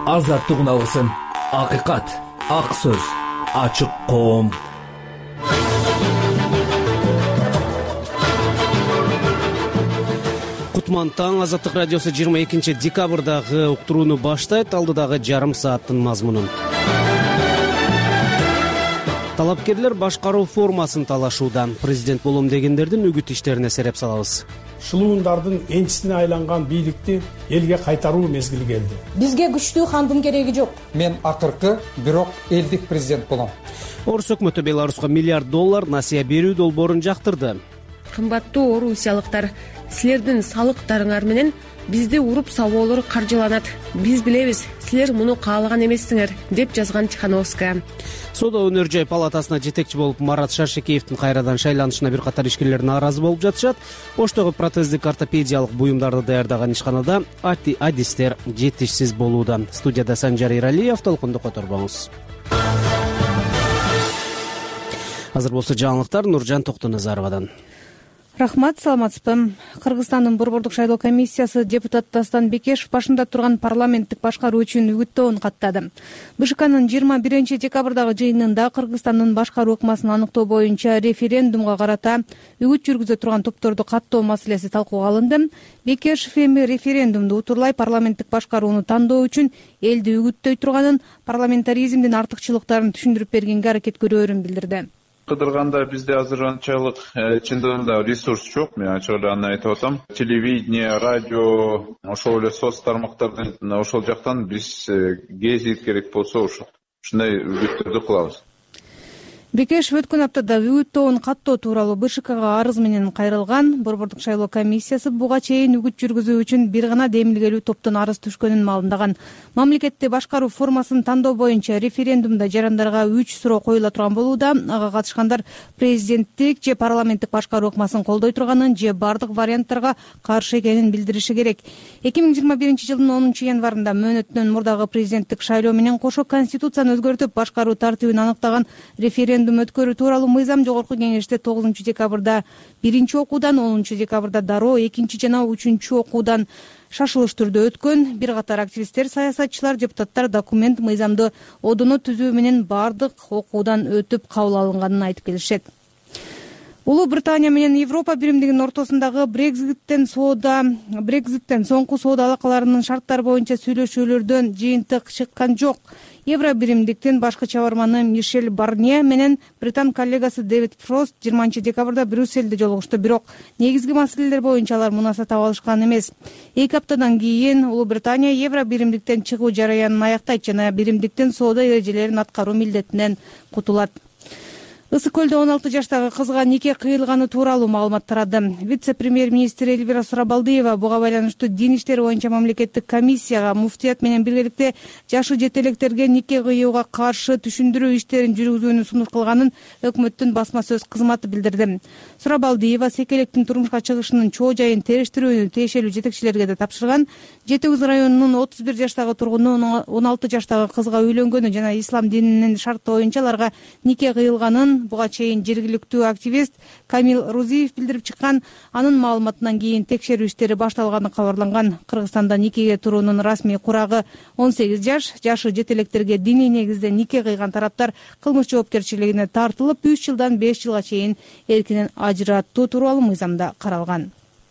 азаттыгын алсын. Акыйкат, ак сөз, ачык коом. Кутман таң, Азаттык радиосу 22 декабрдагы уктурууну баштайт. Алдыдагы жарым сааттын мазмунун. Талапкерлер башкаруу формасын талашууда. Президент болом дегендердин үгүт иштерине сереп салабыз. Шылуундардын энчисине айланган бийликти элге кайтаруу мезгили келди. Бизге күчтүү хандын кереги жок. Мен акыркы, бирок элдик президент болом. Орус өкмөтү Беларуска $1 миллиард насыя берүү долбоорун жактырды. Кымбаттуу орусиялыктар, силердин салыктарыңар менен бизди уруп сабоолор каржыланат. Биз билебиз, силер муну каалаган эмессиңер, деп жазган Тихановская. Соода өнөр жай палатасына жетекчи болуп Марат Шаршекеевдин кайрадан шайланышына бир катар ишкерлер нааразы болуп жатышат. Оштогу протездик ортопедиялык буюмдарды даярдаган ишканада адистер жетишсиз болууда. Студияда Санжар Иралиев, толкунду которбоңуз. Азыр болсо жаңылыктар Нуржан Токтоназаровадан. Рахмат, саламатсызбы. Кыргызстандын борбордук шайлоо комиссиясы депутат Дастан Бекешев башында турган парламенттик башкаруу үчүн үгүттөөн каттады. БШКнын 21 декабрдагы жыйынында Кыргызстандын башкаруу ыкмасын аныктоо боюнча референдумга карата үгүт жүргүзө турган топторду каттоо маселеси талкууга алынды. Бекешев эми референдумду утурлай парламенттик башкарууну тандоо үчүн элди үгүттөй турганын, парламентаризмдин артыкчылыктарын түшүндүрүп бергенге аракет көрөөрүн билдирди. Кыдырганда бизде азыр анчалык чындыгында ресурс жок. Мен ачык эле аны айтып атам. Телевидение, радио, ошол эле соц тармактардан ошол жактан биз гезит керек болсо ушундай үгүттөрдү кылабыз. Бекешев өткөн аптада үгүттөөн каттоо тууралуу БШКга арыз менен кайрылган. Борбордук шайлоо комиссиясы буга чейин үгүт жүргүзүү үчүн бир гана демилгелүү топтон арыз түшкөнүн маалымдаган. Мамлекетте башкаруу формасын тандоо боюнча референдумда жарандарга 3 суроо коюла турган болууда. Ага катышкандар президенттик же парламенттик башкаруу ыкмасын колдой турганын же бардык варианттарга каршы экенин билдириши керек. 2021 жылдын 10 январында мөөнөтүнөн мурдагы президенттик шайлоо менен кошо конституцияны өзгөртүп башкаруу тартибин аныктаган референдум өткөрүү тууралуу мыйзам жогорку кеңеште 9 декабрда 1 окуудан, 10 декабрда дароо 2 жана 3 окуудан шашылыш түрдө өткөн. Бир катар активисттер, саясатчылар, депутаттар документ мыйзамды одоно түзүү менен бардык окуудан өтүп кабыл алынганын айтып келишет. Улуу Британия менен Европа биримдигинин ортосундагы Брекзиттен соңку соода алакаларынын шарттары боюнча сүйлөшүүлөрдөн жыйынтык чыккан жок. Евро биримдиктин башкы чабарманы Мишель Барнье менен британ коллегасы Дэвид Фрост 20 декабрда Брюссельде жолугушту, бирок негизги маселелер боюнча алар мунаса таба алышкан эмес. 2 аптадан кийин Улуу Британия Евро биримдиктен чыгуу жараянын аяктайт жана биримдиктин соода эрежелерин аткаруу милдетинен кутулат. Ысык көлдө 16 жаштагы кызга нике кыйылганы тууралуу маалымат тарады. Вице-премьер-министр Эльвира Сурабалдиева буга байланыштуу дин иштери боюнча мамлекеттик комиссияга муфтият менен биргеликте жашы жете электерге нике кыюуга каршы түшүндүрүү иштерин жүргүзүүнү сунуш кылганын өкмөттүн басма сөз кызматы билдирди. Сурабалдиева секелектин турмушка чыгышынын чоо жайын териштирүүнү тиешелүү жетекчилерге да тапшырган. Жети Үз районунун 31 жаштагы тургуну 16 жаштагы кызга үйлөнгөнү жана ислам дининин шарты боюнча аларга нике кыйылганын буга чейин жергиликтүү активист Камил Рузиев билдирип чыккан. Анын маалыматынан кийин текшерүү иштери башталганы кабарланган. Кыргызстанда никеге туруунун расмий курагы 18 жаш. Жашы жете электерге диний негизде нике кыйган тараптар кылмыш жоопкерчилигине тартылып 3 жылдан 5 жылга чейин эркинен ажыраттуу тууралуу мыйзамда каралган.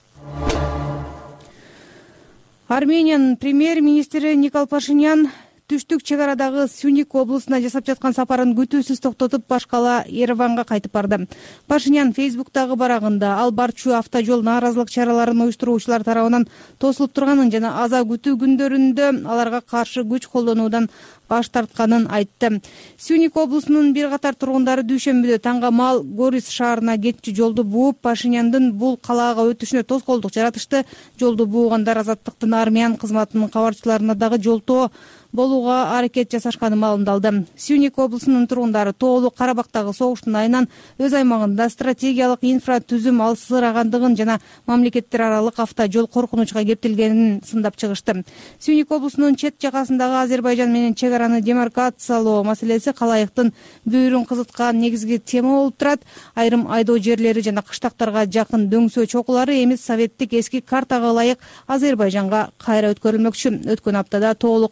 Армениянын премьер-министри Никол Пашинян түштүк чек арадагы Сюник облусуна жасап жаткан сапарын күтүүсүз токтотуп башкала Ереванга кайтып барды. Пашинян Фейсбуктагы барагында ал барчу автожол нааразылык чараларын уюштуруучулар тарабынан тосулуп турганын жана аза күтүү күндөрүндө аларга каршы күч колдонуудан баш тартканын айтты. Сюник облусунун бир катар тургундары дүйшөмбүдө таңгамал Горис шаарына кетчү жолду бууп, Пашиняндын бул калаага өтүшүнө тоскоолдук жаратышты. Жолду буугандар Азаттыктын армиян кызматынын кабарчыларына дагы жолтоо болууга аракет жасашканы маалымдалды. Сюник облусунун тургундары Тоолу Карабактагы согуштун айынан өз аймагында стратегиялык инфратүзүм алсырагандыгын жана мамлекеттер аралык автожол коркунучка кептелгенин сындап чыгышты. Сюник облусунун чет жагасындагы Азербайжан менен чек араны демаркациялоо маселеси калайыктын бүйүрүн кызыткан негизги тема болуп турат. Айрым айдоо жерлери жана кыштактарга жакын дөңсөө чокулары эми советтик эски картага ылайык Азербайжанга кайра өткөрүлмөкчү. Өткөн аптада Тоолу Карабактагы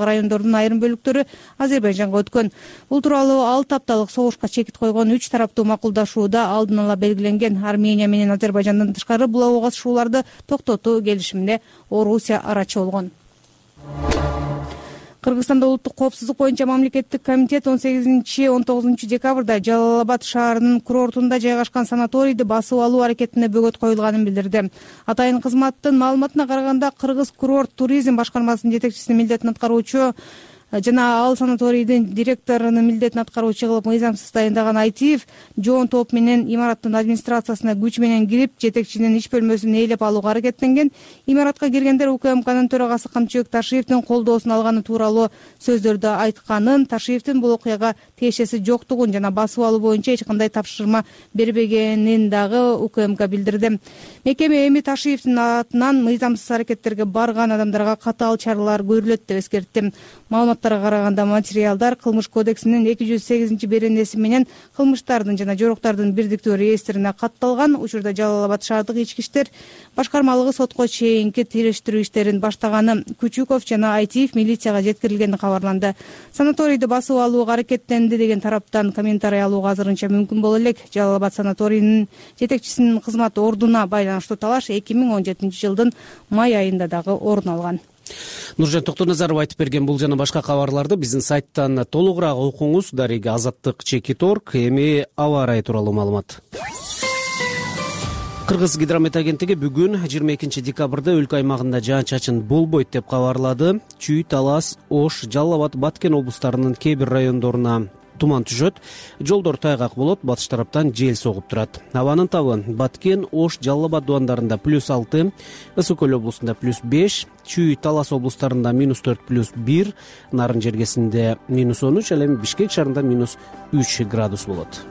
башындагы райондордун айрым бөлүктөрү Азербайжанга өткөн. Бул тууралуу 6 апталык согушка чекит койгон 3 тараптуу макулдашууда алдын ала белгиленген. Армения менен Азербайжандан тышкары бул ого катышууларды токтотуу келишимине Орусия арачы болгон. Кыргызстанда улуттук коопсуздук боюнча мамлекеттик комитет 18-19 декабрда Жалал-Абад шаарынын курортунда жайгашкан санаторийди басып алуу аракетине бөгөт коюлганын билдирди. Атайын кызматтын маалыматына караганда, Кыргыз курорт туризм башкармасынын жетекчисинин милдетин аткаруучу жана ал санаторийдин директорунун милдетин аткаруучу кылып мыйзамсыз дайындаган Айтиев жоон топ менен имараттын администрациясына күч менен кирип, жетекчинин иш бөлмөсүн ээлеп алууга аракеттенген. Имаратка киргендер УКМКнын төрагасы Камчыбек Ташиевдин колдоосун алганы тууралуу сөздөрдү айтканын, Ташиевдин бул окуяга тиешеси жоктугун жана басып алуу боюнча эч кандай тапшырма бербегенин дагы УКМК билдирди. Мекеме эми Ташиевдин атынан мыйзамсыз аракеттерге барган адамдарга катаал чаралар көрүлөт деп эскертти. Маалыматтарга караганда, материалдар Кылмыш кодексинин 208-беренеси менен кылмыштардын жана жоруктардын бирдиктүү реестрине катталган. Учурда Жалал-Абад шаардык ички иштер башкармалыгы сотко чейинки териштирүү иштерин баштаганы. Күчүков жана Айтиев милицияга жеткирилгени кабарланды. Санаторийди басып алууга аракеттенди деген тараптан комментарий алууга азырынча мүмкүн боло элек. Жалал-Абад санаторийинин жетекчисинин кызмат ордуна байланыштуу талаш 2017 жылдын май айында дагы орун алган. Нуржан Токтоназаров айтып берген бул жана башка кабарларды биздин сайттан толугураак окуңуз. Дареги Азаттык.org. Эми аба ырайы тууралуу маалымат. Кыргыз гидромет агенттиги бүгүн 22 декабрда өлкө аймагында жаан-чачын болбойт деп кабарлады. Чүй, Талас, Ош, Жалал-Абад, Баткен облустарынын кээ бир райондоруна туман түшөт. Жолдор тайгак болот, батыш тараптан жел согуп турат. Абанын табы Баткен, Ош, Жалал-Абад дубандарында +6, Ысык Көл облусунда +5, Чүй, Талас облустарында -4, +1, Нарын жергесинде -13, ал эми Бишкек шаарында -3 градус болот.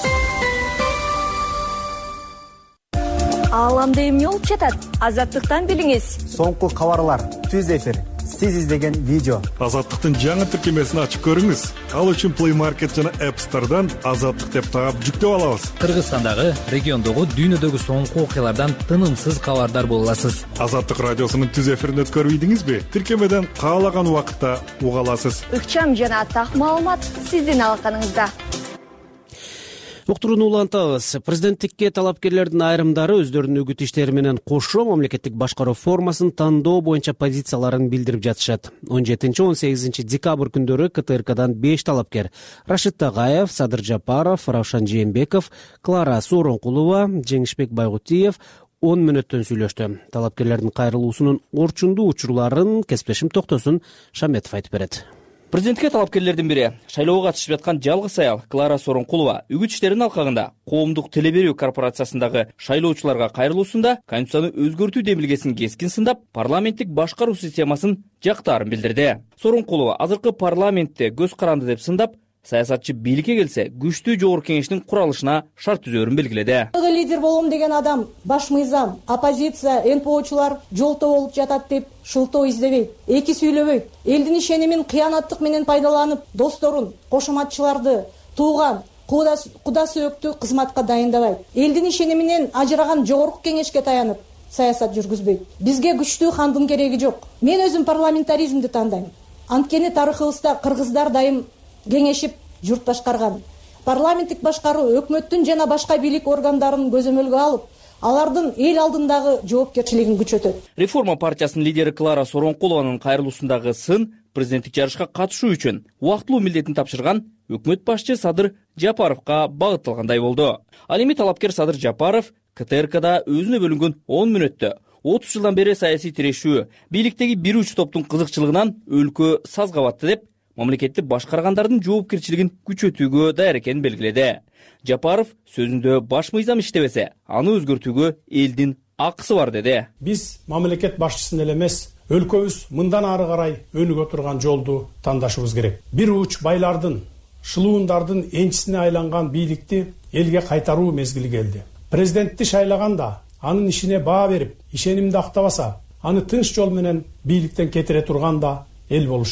Ааламда эмне болуп жатат? Азаттыктан билиңиз. Соңку кабарлар, түз эфир, сиз издеген видео. Азаттыктын жаңы тиркемесин ачып көрүңүз. Ал үчүн Play Market жана App Store'дан Азаттык деп таап жүктөп алабыз. Кыргызстандагы, региондогу, дүйнөдөгү соңку окуялардан тынымсыз кабардар боло аласыз. Азаттык радиосунун түз эфирин өткөрбөйдүңүзбү? Тиркемеден каалаган убакытта уга аласыз. Ыкчам жана так маалымат сиздин алаканыңызда. Уктурууну улантабыз. Президенттикке талапкерлердин айрымдары өздөрүнүн үгүт иштери менен кошо мамлекеттик башкаруу формасын тандоо боюнча позицияларын билдирип жатышат. 17-18 декабрь күндөрү КТРКдан 5 талапкер — Рашид Тагаев, Садыр Жапаров, Равшан Жээнбеков, Клара Сооронкулова, Жеңишбек Байгутиев 10 мүнөттөн сүйлөштү. Талапкерлердин кайрылуусунун орчундуу учурларын кесиптешим Токтосун Шаметов айтып берет. Президентке талапкерлердин бири шайлоого катышып жаткан жалгыз аял Клара Сооронкулова үгүт иштеринин алкагында коомдук теле берүү корпорациясындагы шайлоочуларга кайрылуусунда конституцияны өзгөртүү демилгесин кескин сындап, парламенттик башкаруу системасын жактаарын билдирди. Сооронкулова азыркы парламентте көз каранды деп сындап, саясатчы бийликке келсе күчтүү жогорку кеңештин куралышына шарт түзөөрүн белгиледи. Лидер болом деген адам, баш мыйзам, оппозиция, НПОчулар жолто болуп жатат деп шылтоо издебейт, эки сүйлөбөйт. Элдин ишенимин кыянаттык менен пайдаланып, досторун, кошоматчыларды, тууган, куда сөөктү кызматка дайындабайт. Элдин ишениминен ажыраган жогорку кеңешке таянып саясат жүргүзбөйт. Бизге күчтүү хандын кереги жок. Мен өзүм парламентаризмди тандайм. Анткени тарыхыбызда кыргыздар дайым кеңешип журт башкарган. Парламенттик башкаруу өкмөттүн жана башка бийлик органдарын көзөмөлгө алып, алардын эл алдындагы жоопкерчилигин күчөтөт. Реформа партиясынын лидери Клара Сооронкулованын кайрылуусундагы сын президенттик жарышка катышуу үчүн убактылуу милдетин тапшырган өкмөт башчы Садыр Жапаровго багытталгандай болду. Ал эми талапкер Садыр Жапаров КТРКда өзүнө бөлүнгөн 10 мүнөттө 30 жылдан бери саясий тирешүү, бийликтеги бир уч топтун кызыкчылыгынан өлкө сазга батты деп мамлекетти башкаргандардын жоопкерчилигин күчөтүүгө даяр экенин белгиледи. Жапаров сөзүндө баш мыйзам иштебесе, аны өзгөртүүгө элдин акысы бар деди. Биз мамлекет башчысын эле эмес, өлкөбүз мындан ары карай өнүгө турган жолду тандашыбыз керек. Бир уч байлардын, шылуундардын энчисине айланган бийликти элге кайтаруу мезгили келди. Президентти шайлаганда анын ишине баа берип, ишенимди актабаса, аны тынч жол менен бийликтен кетире турган да эл болушу керек.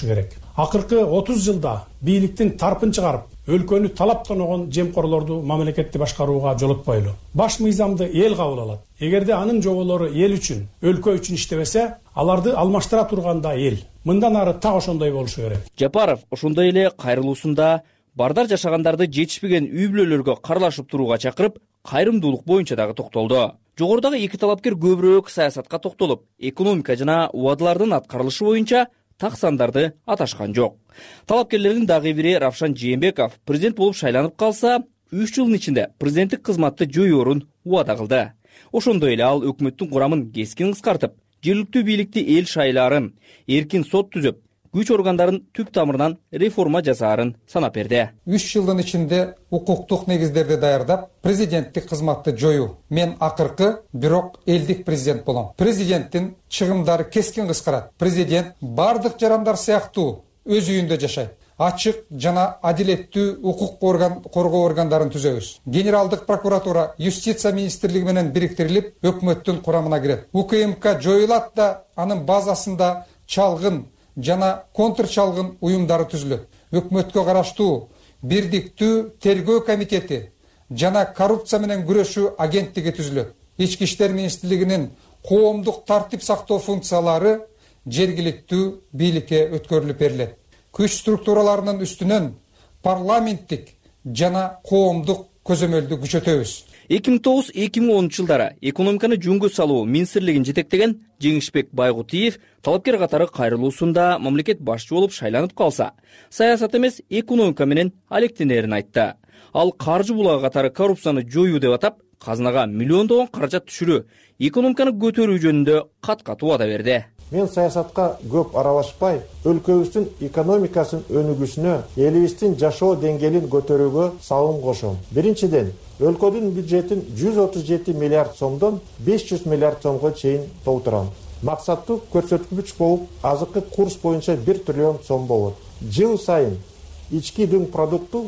Акыркы 30 жылда бийликтин тарпын чыгарып, өлкөнү талап тоногон жемкорлорду мамлекетти башкарууга жолотпойлу. Баш мыйзамды эл кабыл алат. Эгерде анын жоболору эл үчүн, өлкө үчүн иштебесе, аларды алмаштыра турганда эл. Мындан ары так ошондой болушу керек. Жапаров ошондой эле кайрылуусунда бардар жашагандарды жетишпеген үй бүлөлөргө карлашып турууга чакырып, кайрымдуулук боюнча дагы токтолду. Жогорудагы эки талапкер көбүрөөк саясатка токтолуп, экономика жана убадалардын аткарылышы боюнча так сандарды аташкан жок. Талапкерлердин дагы бири Равшан Жээнбеков президент болуп шайланып калса, 3 жылдын ичинде президенттик кызматты жоюорун убада кылды. Ошондой эле ал өкмөттүн курамын кескин кыскартып, жергиликтүү бийликти эл шайлаарын, эркин сот түзүп, күч органдарын түп тамырынан реформа жасаарын санап берди. 3 жылдын ичинде укуктук негиздерди даярдап, президенттик кызматты жою. Мен акыркы, бирок элдик президент болом. Президенттин чыгымдары кескин кыскарат. Президент бардык жарандар сыяктуу өз үйүндө жашайт. Ачык жана адилеттүү укук коргоо органдарын түзөбүз. Генералдык прокуратура, юстиция министрлиги менен бириктирилип, өкмөттүн курамына кирет. УКМК жоюлат да, анын базасында чалгын жана контрчалгын уюмдары түзүлөт. Өкмөткө караштуу бирдиктүү тергөө комитети жана коррупция менен күрөшүү агенттиги түзүлөт. Ички иштер министрлигинин коомдук тартип сактоо функциялары жергиликтүү бийликке өткөрүлүп берилет. Күч структураларынын үстүнөн парламенттик жана коомдук көзөмөлдү күчөтөбүз. 2009-2010 жылдары экономиканы жөнгө салуу министрлигин жетектеген Жеңишбек Байгутиев талапкер катары кайрылуусунда мамлекет башчы болуп шайланып калса, саясат эмес экономика менен алектенерин айтты. Ал каржы булагы катары коррупцияны жоюу деп атап, казынага миллиондогон каражат түшүрүү, экономиканы көтөрүү жөнүндө кат-кат убада берди. Мен саясатка көп аралашпай, өлкөбүздүн экономикасын өнүгүүсүнө, элибиздин жашоо деңгээлин көтөрүүгө салым кошом. Биринчиден, өлкөнүн бюджетин 137 миллиард сомдон 500 миллиард сомго чейин толтурам. Максаттуу көрсөткүч болуп, азыркы курс боюнча 1 триллион сом болот. Жыл сайын ички дүң продукту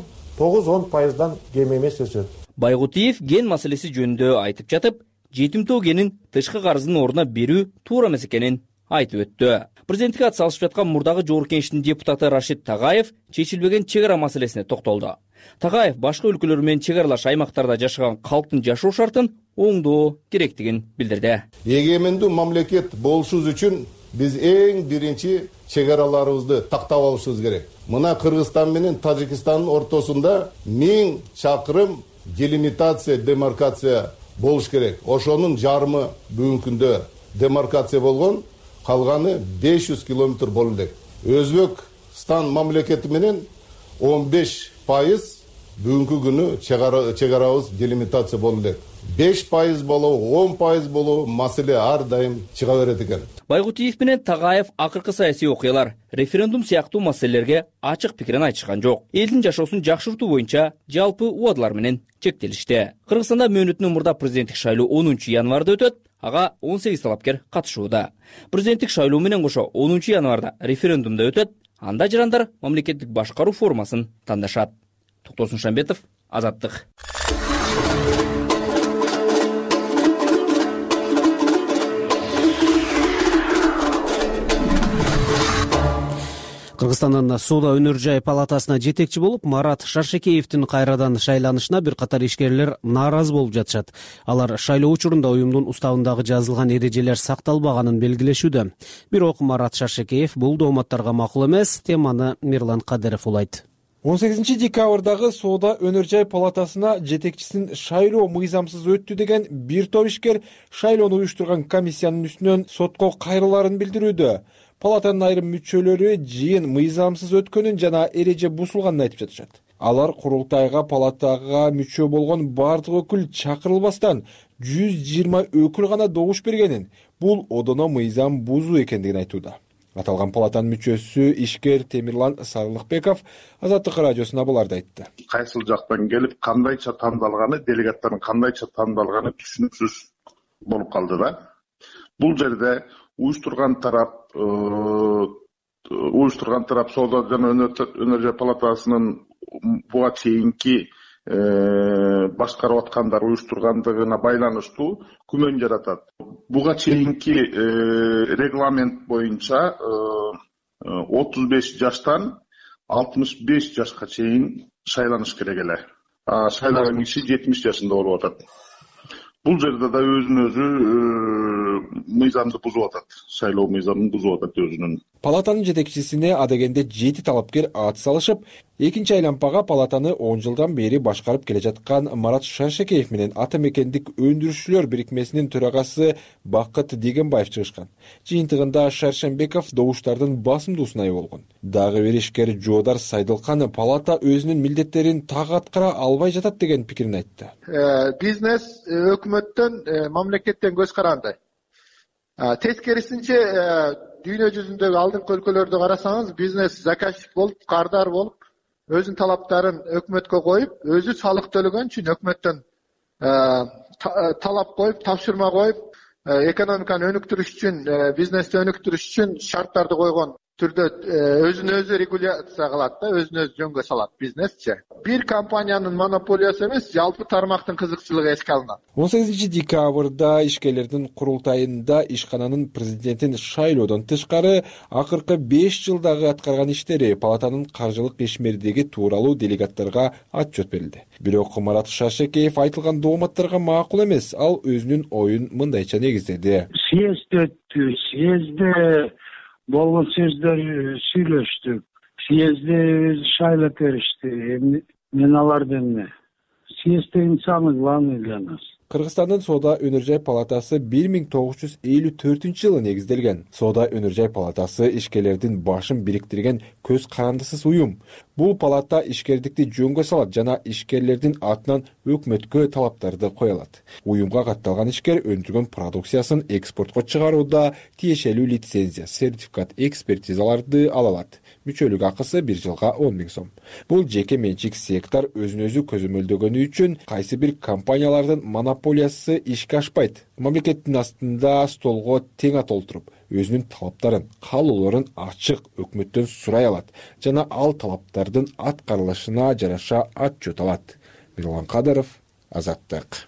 9-10% кем эмес өсөт. Байгутиев ген маселеси жөнүндө айтып жатып, жетимтөө генин тышкы карыздын ордуна берүү туура эмес экенин айтып өттү. Президенттикке ат салышып жаткан мурдагы жогорку кеңештин депутаты Рашид Тагаев чечилбеген чек ара маселесине токтолду. Тагаев башка өлкөлөр менен чек аралаш аймактарда жашаган калктын жашоо шартын оңдоо керектигин билдирди. Эгемендүү мамлекет болушубуз үчүн биз эң биринчи чек араларыбызды тактап алышыбыз керек. Мына Кыргызстан менен Тажикстандын ортосунда 1000 чакырым делимитация, демаркация болуш керек. Ошонун жарымы бүгүнкү күндө демаркация болгон, калганы 500 километр болу элек. Өзбекстан мамлекети менен 15% бүгүнкү күнү чек арабыз делимитация болу элек. 5% болобу, 10% болобу маселе ар дайым чыга берет экен. Байгутиев менен Тагаев акыркы саясий окуялар, референдум сыяктуу маселелерге ачык пикирин айтышкан жок. Элдин жашоосун жакшыртуу боюнча жалпы убадалар менен чектелишти. Кыргызстанда мөөнөтүнөн мурда президенттик шайлоо 10 январда өтөт. Ага 18 талапкер катышууда. Президенттик шайлоо менен кошо 10 январда референдумда өтөт. Анда жарандар мамлекеттик башкаруу формасын тандашат. Токтосун Шамбетов, Азаттык. Кыргызстандын соода өнөр жай палатасына жетекчи болуп Марат Шаршекеевдин кайрадан шайланышына бир катар ишкерлер нааразы болуп жатышат. Алар шайлоо учурунда уюмдун уставындагы жазылган эрежелер сакталбаганын белгилешүүдө. Бирок Марат Шаршекеев бул дооматтарга макул эмес. Теманы Мирлан Кадыров улайт. 18 декабрдагы соода өнөр жай палатасына жетекчисин шайлоо мыйзамсыз өттү деген бир топ ишкер шайлоону уюштурган комиссиянын үстүнөн сотко кайрылаарын билдирүүдө. Палатанын айрым мүчөлөрү жыйын мыйзамсыз өткөнүн жана эреже бузулганын айтып жатышат. Алар курултайга палатага мүчө болгон бардык өкүл чакырылбастан 120 өкүл гана добуш бергенин, бул одоно мыйзам бузуу экендигин айтууда. Аталган палатанын мүчөсү ишкер Темирлан Сарылыкбеков Азаттык радиосуна буларды айтты. Кайсыл жактан келип, кандайча тандалганы, делегаттардын кандайча тандалганы түшүнүксүз болуп калды да. Бул жерде уюштурган тарап соода жана өнөр жай палатасынын буга чейинки башкарып аткандар уюштургандыгына байланыштуу күмөн жаратат. Буга чейинки регламент боюнча 35 жаштан 65 жашка чейин шайланыш керек эле. Шайлаган киши 70 жашында болуп атат. Бул жерде да өзүн-өзү мыйзамды бузуп атат. Шайлоо мыйзамын бузуп атат өзүнүн. Палатанын жетекчисине адегенде 7 талапкер ат салышып, экинчи айлампага палатаны 10 жылдан бери башкарып келе жаткан Марат Шаршекеев менен Ата мекендик өндүрүшчүлөр бирикмесинин төрагасы Бакыт Дегенбаев чыгышкан. Жыйынтыгында Шаршенбеков добуштардын басымдуусуна ээ болгон. Дагы бир ишкер Жоодар Сайдылкан палата өзүнүн милдеттерин так аткара албай жатат деген пикирин айтты. Бизнес өкмөттөн, мамлекеттен көз каранды. Тескерисинче дүйнө жүзүндөгү алдыңкы өлкөлөрдү карасаңыз, бизнес заказчик болуп, кардар болуп, өзүнүн талаптарын өкмөткө коюп, өзү салык төлөгөн үчүн өкмөттөн талап коюп, тапшырма коюп, экономиканы өнүктүрүш үчүн, бизнести өнүктүрүш үчүн шарттарды койгон түрдө өзүн өзү регуляция кылат да, өзүн өзү жөнгө салат бизнесчи. Бир компаниянын монополиясы эмес, жалпы тармактын кызыкчылыгы эске алынат. 18 декабрда ишкерлердин курултайында ишкананын президентин шайлоодон тышкары акыркы 5 жылдагы аткарган иштери, палатанын каржылык ишмердиги тууралуу делегаттарга отчет берилди. Бирок Марат Шаршекеев айтылган дооматтарга макул эмес, ал өзүнүн оюн мындайча негиздеди. Съезд өттү, съезде болгон сөздөр сүйлөштүк. Съезде шайлап беришти. Мен аларды эмне? Съезд деген самый главный для нас. Кыргызстандын Соода өнөр жай палатасы 1954-жылы негизделген. Соода өнөр жай палатасы ишкерлердин башын бириктирген көз карандысыз уюм. Бул палата ишкердикти жөнгө салат жана ишкерлердин атынан өкмөткө талаптарды кое алат. Уюмга катталган ишкер өндүргөн продукциясын экспортко чыгарууда тиешелүү лицензия, сертификат, экспертизаларды ала алат. Мүчөлүк акысы 1 жылга 10 000 сом. Бул жеке менчик сектор өзүн-өзү көзөмөлдөгөнү үчүн кайсы бир компаниялардын монополиясы ишке ашпайт. Мамлекеттин астында столго тең толтуруп, өзүнүн талаптарын, каалоолорун ачык өкмөттөн сурай алат жана ал талаптардын аткарылышына жараша отчет алат. Мирлан Кадыров, Азаттык.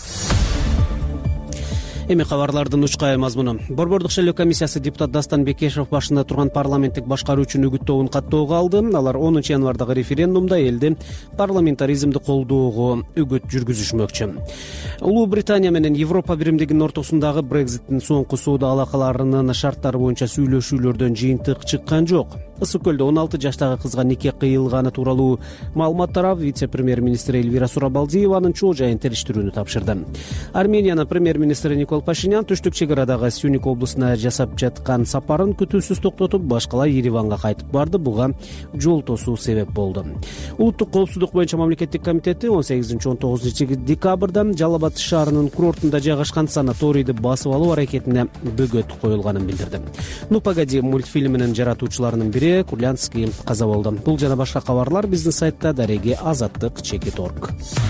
Эми кабарлардын учкай мазмуну. Борбордук шайлоо комиссиясы депутат Дастан Бекешев башында турган парламенттик башкаруучунун үгүт тобун каттоого алды. Алар 10 январдагы референдумда элди парламентаризмди колдоого үгүт жүргүзүшмөкчү. Улуу Британия менен Европа биримдигинин ортосундагы Брекзиттин соңку соода алакаларынын шарттары боюнча сүйлөшүүлөрдөн жыйынтык чыккан жок. Ысык көлдө 16 жаштагы кызга нике кыйылганы тууралуу маалымат тарап, вице-премьер-министр Эльвира Сурабалдиеванын чоо жайын териштирүүнү тапшырды. Армениянын премьер-министри Никол Пашинян түштүк чек арадагы Сюник облусуна жасап жаткан сапарын күтүүсүз токтотуп, башкалай Ереванга кайтып барды. Буга жол тосуу себеп болду. Улуттук коопсуздук боюнча мамлекеттик комитети 18-19 декабрда Жалал Абад шаарынын курортунда жайгашкан санаторийди басып алуу аракетине бөгөт коюлганын билдирди. Ну погоди мультфильминин жаратуучуларынын бири Курлянский каза болду. Бул жана башка кабарлар биздин сайтта дареги azattik.org.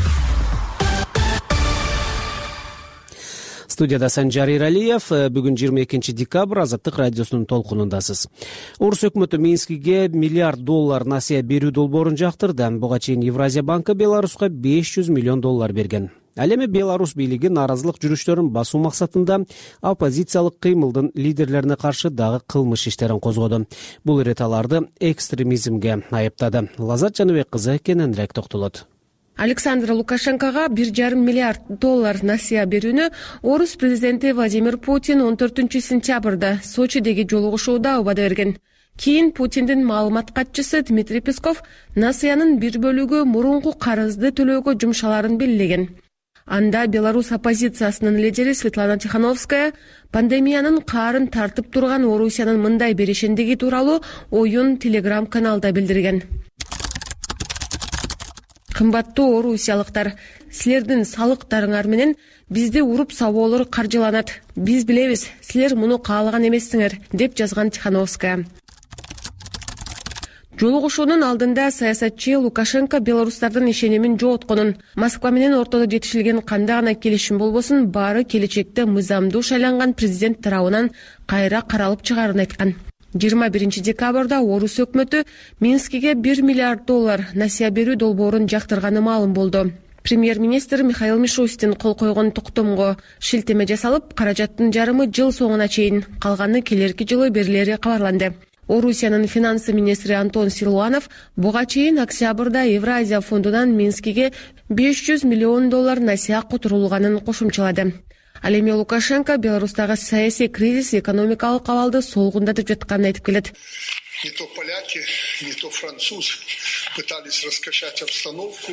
Студияда Санжар Иралиев. Бүгүн 22 декабрь Азаттык радиосунун толкунундасыз. Орус өкмөтү Минскиге $1 миллиард насыя берүү долбоорун жактырды. Буга чейин Евразия банкы Беларуска $500 миллион берген. Ал эми Беларусь бийлиги нааразылык жүрүштөрүн басуу максатында оппозициялык кыймылдын лидерлерине каршы дагы кылмыш иштерин козгоду. Бул ирет аларды экстремизмге айыптады. Лазат Жаныбек кызы кененирээк токтолот. Александр Лукашенкога $1,5 миллиард насыя берүүнү орус президенти Владимир Путин 14 сентябрда Сочидеги жолугушууда убада берген. Кийин Путиндин маалымат катчысы Дмитрий Песков насыянын бир бөлүгү мурунку карызды төлөөгө жумшаларын белгилеген. Анда Беларусь оппозициясынын лидери Светлана Тихановская пандемиянын каарын тартып турган Орусиянын мындай беришендиги тууралуу оюн телеграм-каналда билдирген. Кымбаттуу орусиялыктар, силердин салыктарыңар менен бизди уруп сабоолор каржыланат. Биз билебиз, силер муну каалаган эмессиңер, деп жазган Тихановская. Жолугушуунун алдында саясатчы Лукашенко белорустардын ишенимин жоготконун, Москва менен ортодо жетишилген кандай гана келишим болбосун, баары келечекте мыйзамдуу шайланган президент тарабынан кайра каралып чыгарын айткан. 21 декабрда орус өкмөтү Минскиге $1 миллиард насыя берүү долбоорун жактырганы маалым болду. Премьер-министр Михаил Мишустин кол койгон токтомго шилтеме жасалып, каражаттын жарымы жыл соңуна чейин, калганы келерки жылы берилери кабарланды. Орусиянын финансы министри Антон Силуанов буга чейин октябрда Евразия фондунан Минскиге $500 миллион насыя которулганын кошумчалады. Ал эми Лукашенко Беларустагы саясий кризис экономикалык абалды солгундатып жатканын айтып келет. Не то поляки, не то французы пытались раскачать обстановку,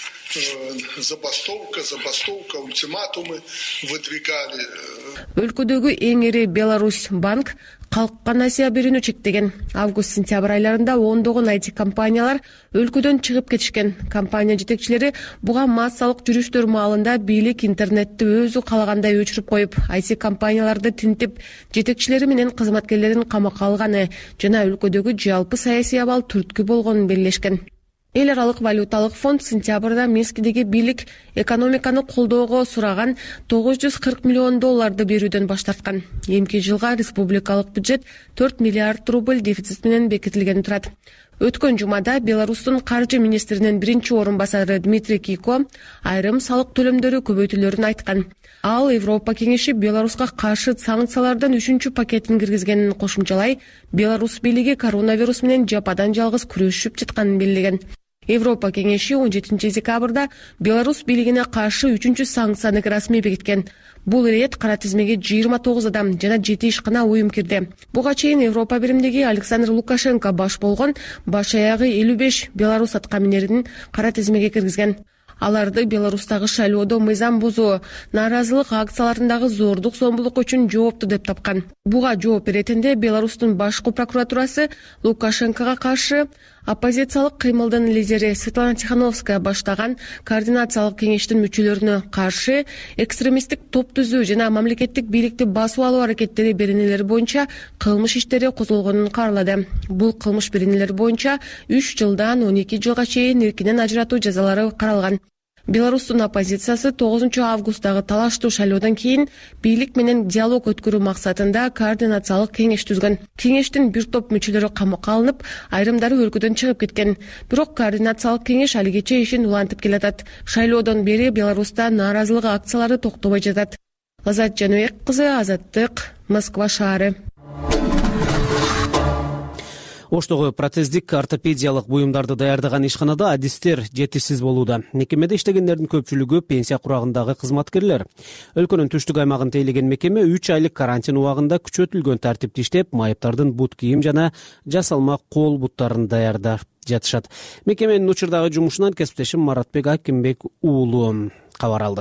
забастовка, ультиматумы выдвигали. Өлкөдөгү эң ири Беларусь банк калкка насыя берүүнү чектеген. Август-сентябрь айларында ондогон IT компаниялар өлкөдөн чыгып кетишкен. Компания жетекчилери буга массалык жүрүштөр маалында бийлик интернетти өзү калагандай өчүрүп коюп, IT компанияларды тинтип, жетекчилери менен кызматкерлерин камакка алганы жана өлкөдөгү жалпы саясий абал түрткү болгонун белгилешкен. Эл аралык валюталык фонд сентябрда Минскидеги бийлик экономиканы колдоого сураган $940 миллион берүүдөн баш тарткан. Эмки жылга республикалык бюджет 4 миллиард рубль дефицит менен бекитилген турат. Өткөн жумада Беларустун каржы министринин биринчи орун басары Дмитрий Кийко айрым салык төлөмдөрү көбөйтүлөрүн айткан. Ал Европа кеңеши Беларуска каршы санкциялардын 3-чү пакетин киргизгенин кошумчалай, Беларус бийлиги коронавирус менен жападан жалгыз күрөшүп жатканын белгилеген. Европа кеңеши 17 декабрда Беларус бийлигине каршы 3-чү санкцияны расмий бекиткен. Бул ирет кара тизмеге 29 адам жана 7 ишкана уюм кирди. Буга чейин Европа биримдиги Александр Лукашенко баш болгон баш аягы 55 Беларус аткаминерин кара тизмеге киргизген. Аларды Беларустагы шайлоодо мыйзам бузуу, нааразылык акцияларындагы зордук зомбулук үчүн жоопту деп тапкан. Буга жооп беретинде Беларустун башкы прокуратурасы Лукашенкого каршы оппозициялык кыймылдын лидери Светлана Тихановская баштаган координациялык кеңештин мүчөлөрүнө каршы экстремисттик топ түзүү жана мамлекеттик бийликти басып алуу аракеттери беренелери боюнча кылмыш иштери козголгонун кааралады. Бул кылмыш беренелери боюнча 3 жылдан 12 жылга чейин эркинен ажыратуу жазалары каралган. Беларустун оппозициясы 9 августтагы талаштуу шайлоодон кийин бийлик менен диалог өткөрүү максатында координациялык кеңеш түзгөн. Кеңештин бир топ мүчөлөрү камакка алынып, айрымдары өлкөдөн чыгып кеткен. Бирок координациялык кеңеш алигече ишин улантып келатат. Шайлоодон бери Беларуста нааразылык акциялары токтобой жатат. Азат Жаныбек кызы, Азаттык, Москва шаары. Оштогу протездик ортопедиялык буюмдарды даярдаган ишканада адистер жетишсиз болууда. Мекемеде иштегендердин көпчүлүгү пенсия курагындагы кызматкерлер. Өлкөнүн түштүк аймагын тейлеген мекеме 3 айлык карантин убагында күчөтүлгөн тартипте иштеп, майыптардын бут кийим жана жасалма кол буттарын даярдап жатышат. Мекеменин учурдагы жумушунан кесиптешим Маратбек Акимбек уулу кабар алды.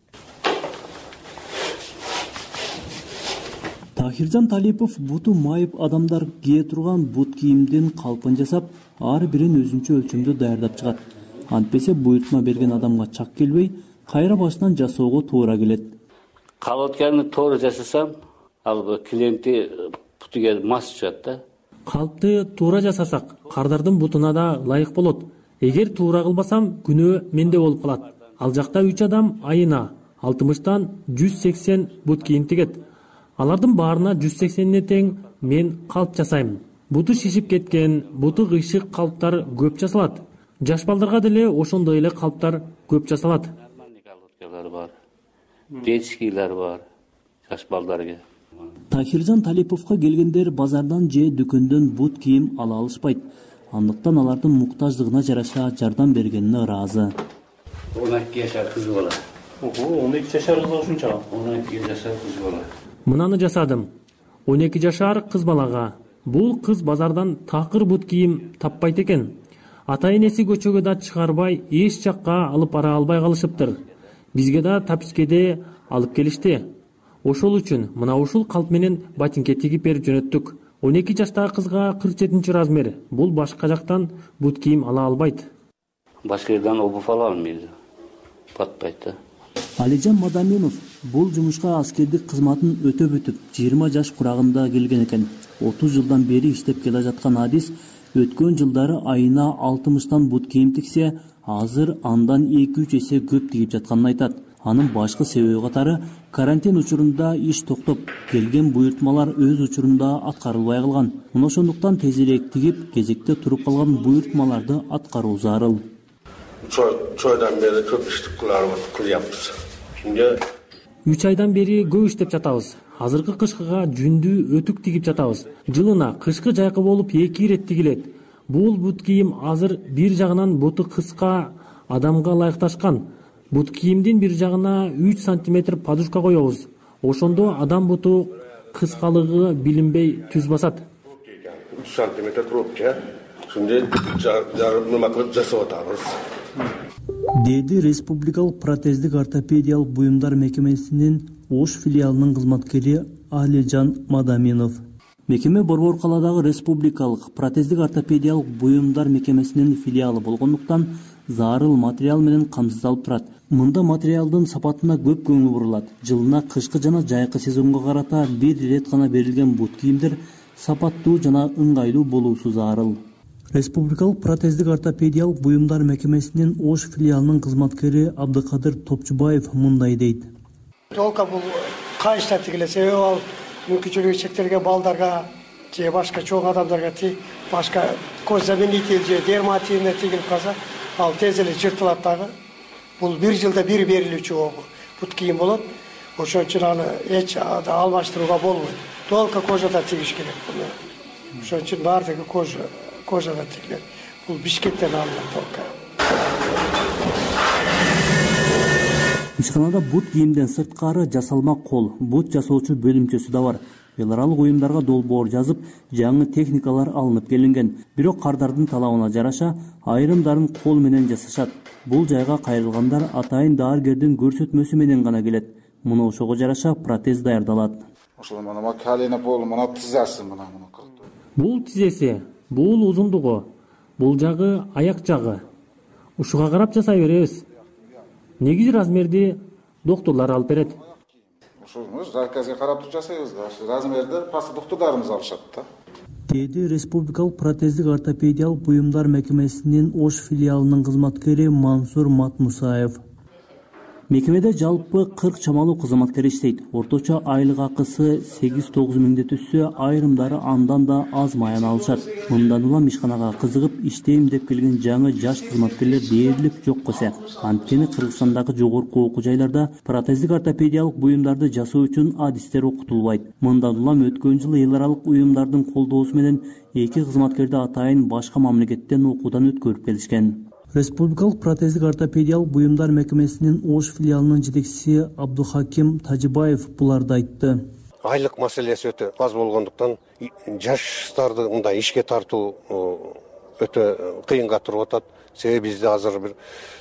Тахиржан Талипов буту майып адамдар кие турган бут кийимдин калпын жасап, ар бирин өзүнчө өлчөмдө даярдап чыгат. Антпесе буйртма берген адамга чак келбей, кайра башынан жасоого туура келет. Калытканы туура жасасам, ал клиенти бутуга мас чыгат да. Калпты туура жасасак, кардардын бутуна да ылайык болот. Эгер туура кылбасам, күнөө менде болуп калат. Ал жакта 3 адам айына 60-тан 180 бут кийим тигет. Алардын баарына 180-не тең мен калп жасайм. Буту шишип кеткен, буту кыйшык калптар көп жасалат. Жаш балдарга деле ошондой эле калптар көп жасалат. Калыткалар бар. Детскийлер бар. Жаш балдарга. Тахиржан Талиповго келгендер базардан же дүкөндөн бут кийим ала алышпайт. Андыктан алардын муктаждыгына жараша жардам бергенине ыраазы. 12 жашар кыз бала. 12 жашар кыз ушунча. 12 жашар кыз бала. Мынаны жасадым. 12 жашар кыз балага. Бул кыз базардан такыр бут кийим таппайт экен. Ата-энеси көчөгө да чыгарбай, эч жакка алып бара албай калышыптыр. Бизге да тапичкеде алып келишти. Ошол үчүн мына ушул калп менен ботинке тигип берип жөнөттүк. 12 жаштагы кызга 47 размер. Бул башка жактан бут кийим ала албайт. Башка жерден обув ала алмайт. Батпайт да. Алижан Мадаминов бул жумушка аскердик кызматын өтөп бүтүп 20 жаш курагында келген экен. 30 жылдан бери иштеп келе жаткан адис өткөн жылдары айына 60тан бут кийим тиксе, азыр андан 2-3 эсе көп тигип жатканын айтат. Анын башкы себеби катары карантин учурунда иш токтоп, келген буйртмалар өз учурунда аткарылбай калган. Мына ошондуктан тезирээк тигип, кезекте туруп калган буйртмаларды аткаруу зарыл. Çöyden beri çok işlik kılyapız. Şimdi 3 айдан бери көп иштеп жатабыз. Азыркы кышкыга жүндүү өтүк тигип жатабыз. Жылына кышкы жайкы болуп 2 ирет тигилет. Бул бут кийим азыр бир жагынан буту кыска адамга ылайыкташкан. Бут кийимдин бир жагына 3 сантиметр подушка коебуз. Ошондо адам буту кыскалыгы билинбей түз басат. 3 сантиметр пробка. Шундай нема кылып жасап атабыз. Деди Республикалык протездик ортопедиялык буюмдар мекемесинин Ош филиалынын кызматкери Алижан Мадаминов. Мекеме Борбор калаадагы Республикалык протездик ортопедиялык буюмдар мекемесинин филиалы болгондуктан зарыл материал менен камсыз алып турат. Мында материалдын сапатына көп көңүл бурулат. Жылына кышкы жана жайкы сезонго карата бир ирет гана берилген бут кийимдер сапаттуу жана ыңгайлуу болуусу зарыл. Республикалык протездик ортопедиялык буюмдар мекемесинин Ош филиалынын кызматкери Абдыкадыр Топчубаев мындай дейт. Толка бул кайышта тигиле, себеби ал мүмкүнчүлүгү чектелген балдарга же башка чоң адамдарга башка кожзаменитель же дерматинде тигилип калса, ал тез эле жыртылат дагы. Бул бир жылда бир берилүүчү бут кийим болот. Ошон үчүн аны эч алмаштырууга болбойт. Толка кожада тигиш керек. Ошон үчүн баардыгы кожада тигилет. Бул Бишкектен алынган толка. Ишканада бут кийимден сырткары жасалма кол, бут жасоочу бөлүмчөсү да бар. Эл аралык уюмдарга долбоор жазып, жаңы техникалар алынып келинген. Бирок кардардын талабына жараша айрымдарын кол менен жасашат. Бул жайга кайрылгандар атайын дааргердин көрсөтмөсү менен гана келет. Муну ошого жараша протез даярдалат. Ошол мына калена пол, мына тизасы мына. Бул тизеси, бул узундугу, бул жагы аяк жагы. Ушуга карап жасай беребиз. Негизи размерди докторлор алып берет. Ошоңуз заказга карап туруп жасайбыз да. Размерди пасты докторлорубуз алышат да. Деди Республикалык протездик ортопедиялык буюмдар мекемесинин Ош филиалынын кызматкери Мансур Матмусаев. Мекемеде жалпы 40 чамалуу кызматкер иштейт. Орточо айлык акысы 8-9 миңди түшсө, айрымдары андан да аз маян алышат. Мындан улам ишканага кызыгып иштейм деп келген жаңы жаш кызматкерлер дээрлик жок кесе. Анткени Кыргызстандагы жогорку окуу жайларда протездик ортопедиялык буюмдарды жасоо үчүн адистер окутулбайт. Мындан улам өткөн жылы эл аралык уюмдардын колдоосу менен 2 кызматкерди атайын башка мамлекеттен окуудан өткөрүп келишкен. Республикалык протездик ортопедиялык буюмдар мекемесинин Ош филиалынын жетекчиси Абдухаким Тажибаев буларды айтты. Айлык маселеси өтө аз болгондуктан жаштарды мындай ишке тартуу өтө кыйынга туруп атат. Себеби бизде азыр бир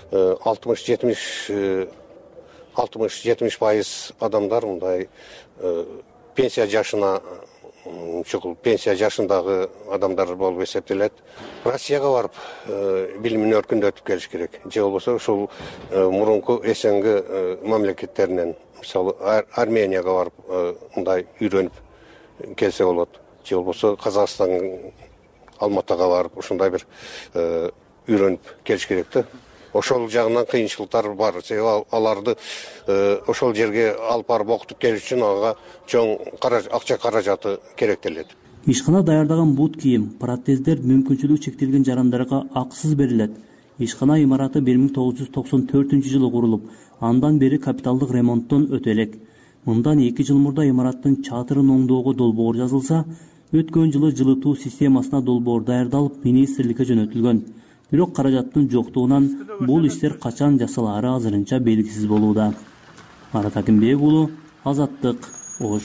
60-70% адамдар мындай пенсия жашына пенсия жашындагы адамдар болуп эсептелет. Россияга барып билимин өркүндөтүп келиш керек. Же болбосо ушул мурунку СНГ мамлекеттеринен, мисалы Арменияга барып мындай үйрөнүп келсе болот. Же болбосо Казакстан, Алматага барып ушундай бир үйрөнүп келиш керек да. Ошол жагынан кыйынчылыктар бар. Себеби аларды ошол жерге алып барып окутуп келиш үчүн ага чоң акча каражаты керектелет. Ишкана даярдаган бут кийим, протездер мүмкүнчүлүгү чектелген жарандарга акысыз берилет. Ишкана имараты 1994-жылы курулуп, андан бери капиталдык ремонттон өтө элек. Мындан 2 жыл мурда имараттын чатырын оңдоого долбоор жазылса, өткөн жылы жылытуу системасына долбоор даярдалып, министрликке жөнөтүлгөн. Бирок каражаттын жоктугунан бул иштер качан жасалаары азырынча белгисиз болууда. Марат Акимбек уулу, Азаттык, Ош.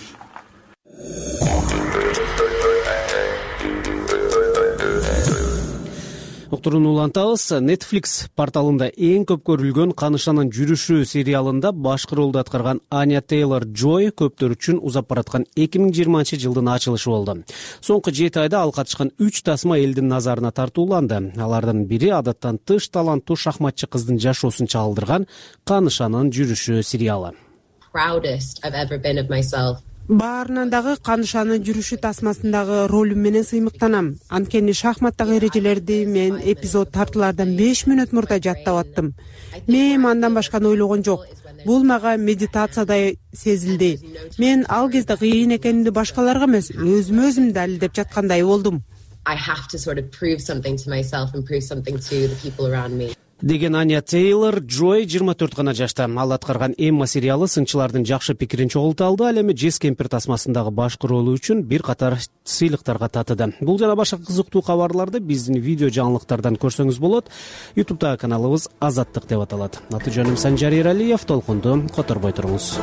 Уктуруну улантабыз. Netflix порталында эң көп көрүлгөн Канышанын жүрүшү сериалында башкы ролду аткарган Аня Тейлор-Джой көптөр үчүн узап бараткан 2020-жылдын ачылышы болду. Соңку 7 айда ал катышкан 3 тасма элдин назарына тартууланды. Алардын бири адаттан тыш таланттуу шахматчы кыздын жашоосун чагылдырган Канышанын жүрүшү сериалы. Баарынан дагы Канышанын жүрүшү тасмасындагы ролум менен сыймыктанам. Анткени шахматтагы эрежелерди мен эпизод тартуулардан 5 мүнөт мурда жаттап аттым. Мен андан башканы ойлогон жок. Бул мага медитациядай сезилди. Мен ал кезде кыйын экенимди башкаларга эмес, өзүм далилдеп жаткандай болдум. деген Аня Тейлор. Джой 24 гана жашта. Ал аткарган Эмма сериалы сынчылардын жакшы пикирин чогулта алды. Ал эми Жез кемпир тасмасындагы башкы ролу үчүн бир катар сыйлыктарга татыды. Бул жана башка кызыктуу кабарларды биздин видео жаңылыктардан көрсөңүз болот. YouTube'дагы каналыбыз Азаттык деп аталат. Аты жөнүм Санжар Эралиев. Толкунду которбой туруңуз.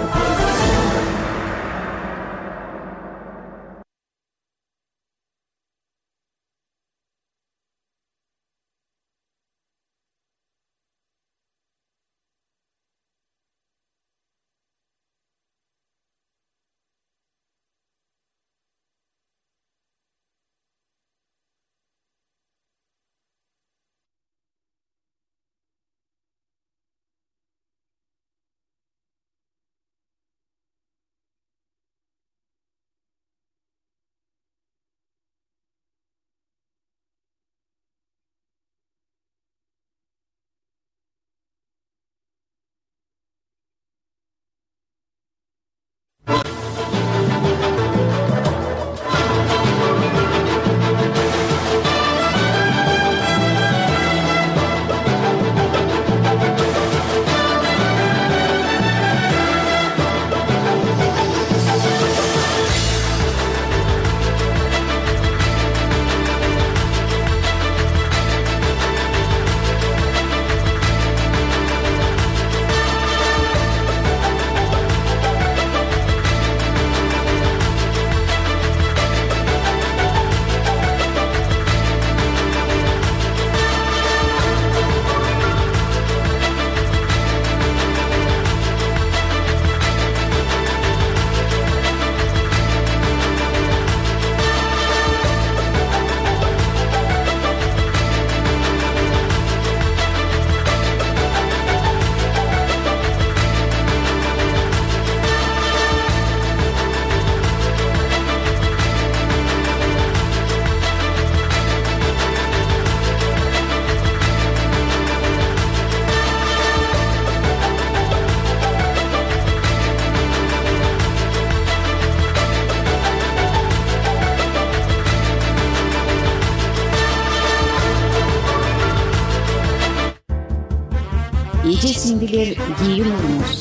Эже сиңдилер кийинүүңүз.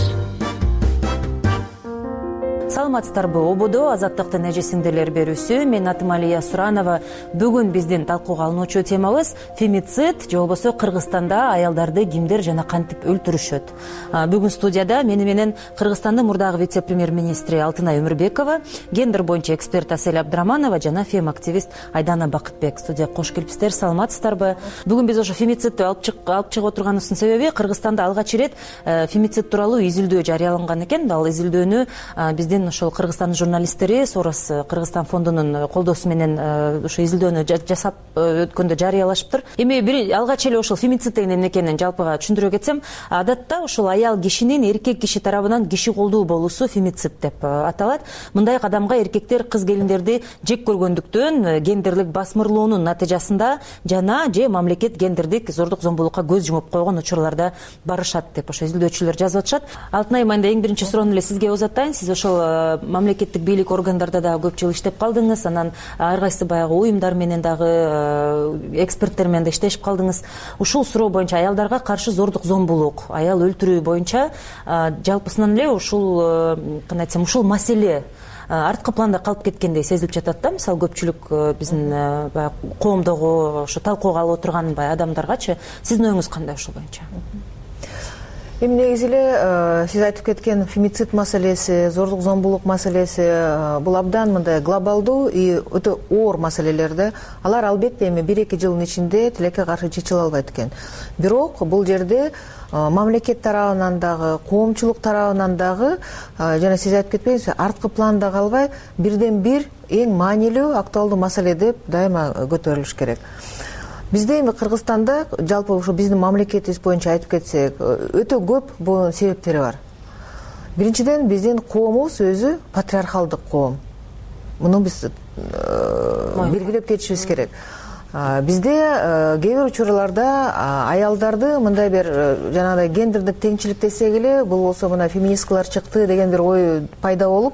Саламатсыздарбы? Ободо Азаттыктын эже сиңдилер берүүсү. Мен атым Алия Суранова. Бүгүн биздин талкууга алынуучу темабыз фемицид же болбосо Кыргызстанда аялдарды кимдер жана кантип өлтүрүшөт. Бүгүн студияда мени менен Кыргызстандын мурдагы вице-премьер-министри Алтынай Өмүрбекова, гендер боюнча эксперт Асель Абдраманова жана фем-активист Айдана Бакытбек студияга кош келипсиздер. Саламатсыздарбы? Бүгүн биз ошо фемицидти алып чыгып отурганыбыздын себеби Кыргызстанда алгач ирет фемицид тууралуу изилдөө жарыяланган экен. Ал изилдөөнү биздин ошол Кыргызстандын журналисттери Сорос Кыргызстан фондунун колдоосу менен ошо изилдөөнү жасап өткөндө жарыялашыптыр. Эми алгач эле ошол фемицид деген эмне экенин жалпыга түшүндүрө кетсем, адатта ошол аял кишинин эркек киши тарабынан киши колдуу болуусу фемицид деп аталат. Мындай кадамга эркектер кыз келиндерди жек көргөндүктөн гендерлик басмырлоонун натыйжасында жана же мамлекет гендердик зордук зомбулукка көз жумуп койгон учурларда барышат деп ошо изилдөөчүлөр жазып атышат. Алтынай айында эң биринчи суроону эле сизге узатайын. Сиз ошол мамлекеттик бийлик органдарда да көп жыл иштеп калдыңыз, анан ар кайсы баягы уюмдар менен дагы эксперттер менен да иштешип калдыңыз. Ушул суроо боюнча аялдарга каршы зордук зомбулук, аял өлтүрүү боюнча жалпысынан эле ушул кандай айтсам, ушул маселе арткы планда калып кеткендей сезилип жатат да. Мисалы көпчүлүк биздин коомдогу ошо талкууга алып отурган адамдаргачы сиздин оюңуз кандай ушул боюнча? Эми негизи эле сиз айтып кеткен фемицид маселеси, зордук зомбулук маселеси бул абдан мындай глобалдуу и өтө оор маселелер да. Алар албетте эми 1-2 жылдын ичинде тилекке каршы чечиле албайт экен. Бирок бул жерде мамлекет тарабынан дагы, коомчулук тарабынан дагы жана сиз айтып кетпеңизби, арткы планда калбай бирден бир эң маанилүү, актуалдуу маселе деп дайыма көтөрүлүш керек. Бизде эми Кыргызстанда жалпы ошо биздин мамлекетибиз боюнча айтып кетсек, өтө көп бул себептери бар. Биринчиден, биздин коомубуз өзү патриархалдык коом. Муну биз белгилеп кетишибиз керек. Бизде кээ бир учурларда аялдарды мындай бир жанагындай гендердик теңчилик десек эле, бул болсо мына феминисткалар чыкты деген бир ой пайда болуп,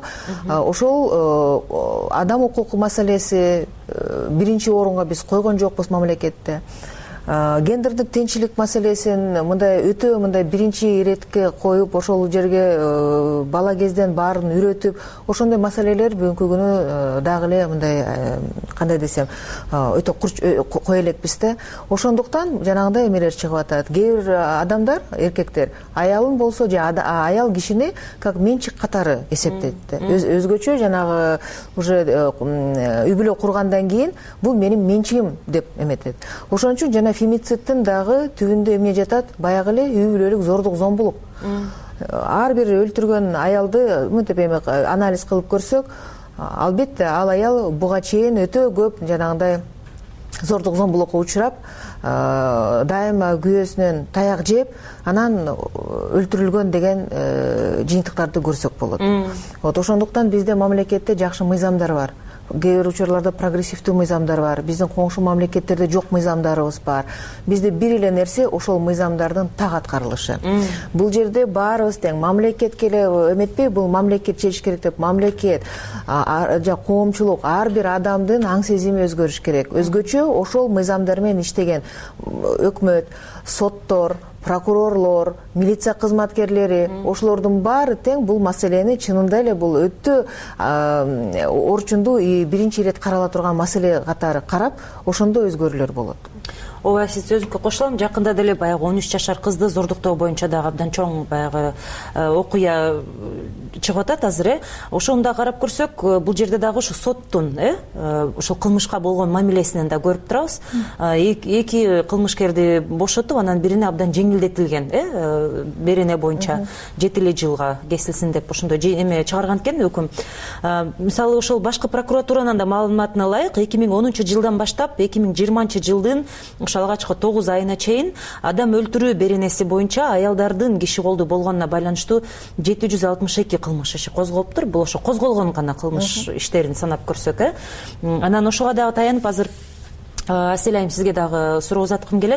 ошол адам укуку маселеси биринчи орунга биз койгон жокпуз мамлекетте. гендердик теңчилик маселесин мындай биринчи иретке коюп ошол жерге бала кезден баарын үйрөтүп ошондой маселелер бүгүнкү күнү дагы эле мындай кандай десем өтө кое элекпиз да. Ошондуктан жанагындай эмелер чыгып атат. Кээ бир адамдар, эркектер аялын болсо же аял кишини как менчик катары эсептейт. Өзгөчө жанагы уже үй бүлө кургандан кийин бул менин менчигим деп эметет. Ошон үчүн жана фемициттин дагы түбүндө эмне жатат? Баягы эле үй бүлөлүк зордук, зомбулук. Ар бир өлтүргөн аялды мынтип анализ кылып көрсөк, албетте ал аял буга чейин өтө көп жанагындай зордук, зомбулукка учурап, дайыма күйөөсүнөн таяк жеп, анан өлтүрүлгөн деген жыйынтыктарды көрсөк болот. Ошондуктан бизде мамлекетте жакшы мыйзамдар бар. Кээ бир учурларда прогрессивдүү мыйзамдар бар. Биздин коңшу мамлекеттерде жок мыйзамдарыбыз бар. Бизде бир эле нерсе ошол мыйзамдардын так аткарылышы. Бул жерде баарыбыз тең. Мамлекетке эле эметпей, бул мамлекет чечиш керек деп, мамлекет, коомчулук, ар бир адамдын аң сезими өзгөрүш керек. Өзгөчө ошол мыйзамдар менен иштеген өкмөт, соттор, прокурорлор, милиция кызматкерлери, ошолордун баары тең бул маселени чынында эле бул өтө орчундуу биринчи ирет карала турган маселе катары карап, ошондо өзгөрүүлөр болот. Ооба, сиз сөзүңүзгө кошулам. Жакында деле баягы 13 жашар кызды зордуктоо боюнча дагы абдан чоң баягы окуя чыгып атат азыр. Ошону да карап көрсөк, бул жерде дагы ушу соттун ошол кылмышка болгон мамилесинен да көрүп турабыз. Эки кылмышкерди бошотуп, анан бирине абдан жеңилдетилген, берене боюнча 7 жылга кесилсин деп ошондой эме чыгарган экен өкүм. Мисалы ошол башкы прокуратуранын да маалыматына ылайык, 2010 жылдан баштап 2020 жылдын алгачкы 9 айына чейин адам өлтүрүү беренеси боюнча аялдардын киши колдуу болгонуна байланыштуу 762 кылмыш иши козголуптур. Бул ошо козголгон гана кылмыш иштерин санап көрсөк, анан ошого дагы таянып азыр Асель айым, сизге дагы суроо узаткым келет.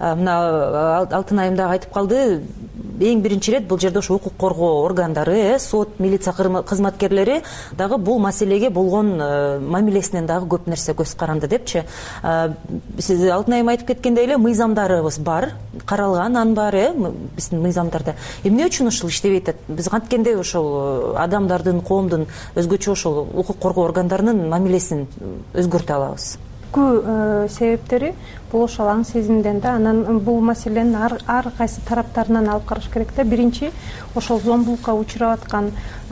Мына Алтын айым дагы айтып калды, эң биринчи ирет бул жерде ошо укук коргоо органдары, сот, милиция кызматкерлери дагы бул маселеге болгон мамилесинен дагы көп нерсе көз каранды депчи. Сиз Алтын айым айтып кеткендей эле мыйзамдарыбыз бар, каралган ан бар, биздин мыйзамдарда. Эмне үчүн ушул иштебей атат? Биз канткенде ошол адамдардын, коомдун өзгөчө ошол укук коргоо органдарынын мамилесин өзгөртө алабыз? Себептери бул ошол аң сезимден да, анан бул маселенин ар кайсы тараптарынан алып караш керек да. Биринчи, ошол зомбулукка учурап аткан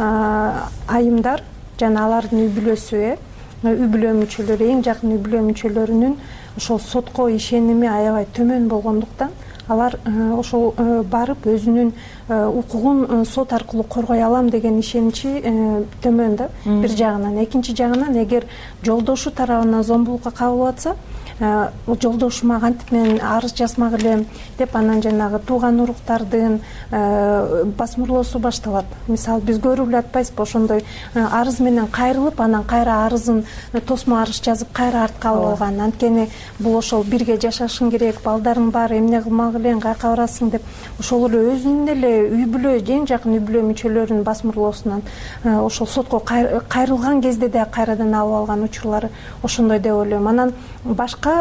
айымдар жана алардын үй бүлөсү, үй бүлө мүчөлөрү, эң жакын үй бүлө мүчөлөрүнүн ошол сотко ишеними аябай төмөн болгондуктан алар ошол барып өзүнүн укугун сот аркылуу коргой алам деген ишеничи төмөн да, бир жагынан. Экинчи жагынан, эгер жолдошу тарабынан зомбулукка кабылып атса, жолдошума кантип мен арыз жазмак элем деп, анан жанагы тууган уруктардын басмырлоосу башталат. Мисалы, биз көрүп эле атпайсызбы, ошондой арыз менен кайрылып, анан кайра арызын тосмо арыз жазып кайра артка алып алган. Анткени бул ошол бирге жашашың керек, балдарың бар, эмне кылмак элең, каяка барасың деп, ошол эле өзүнүн эле үй бүлө, эң жакын үй бүлө мүчөлөрүнүн басмырлоосунан ошол сотко кайрылган кезде да кайрадан алып алган учурлары ошондой деп ойлойм. Анан башка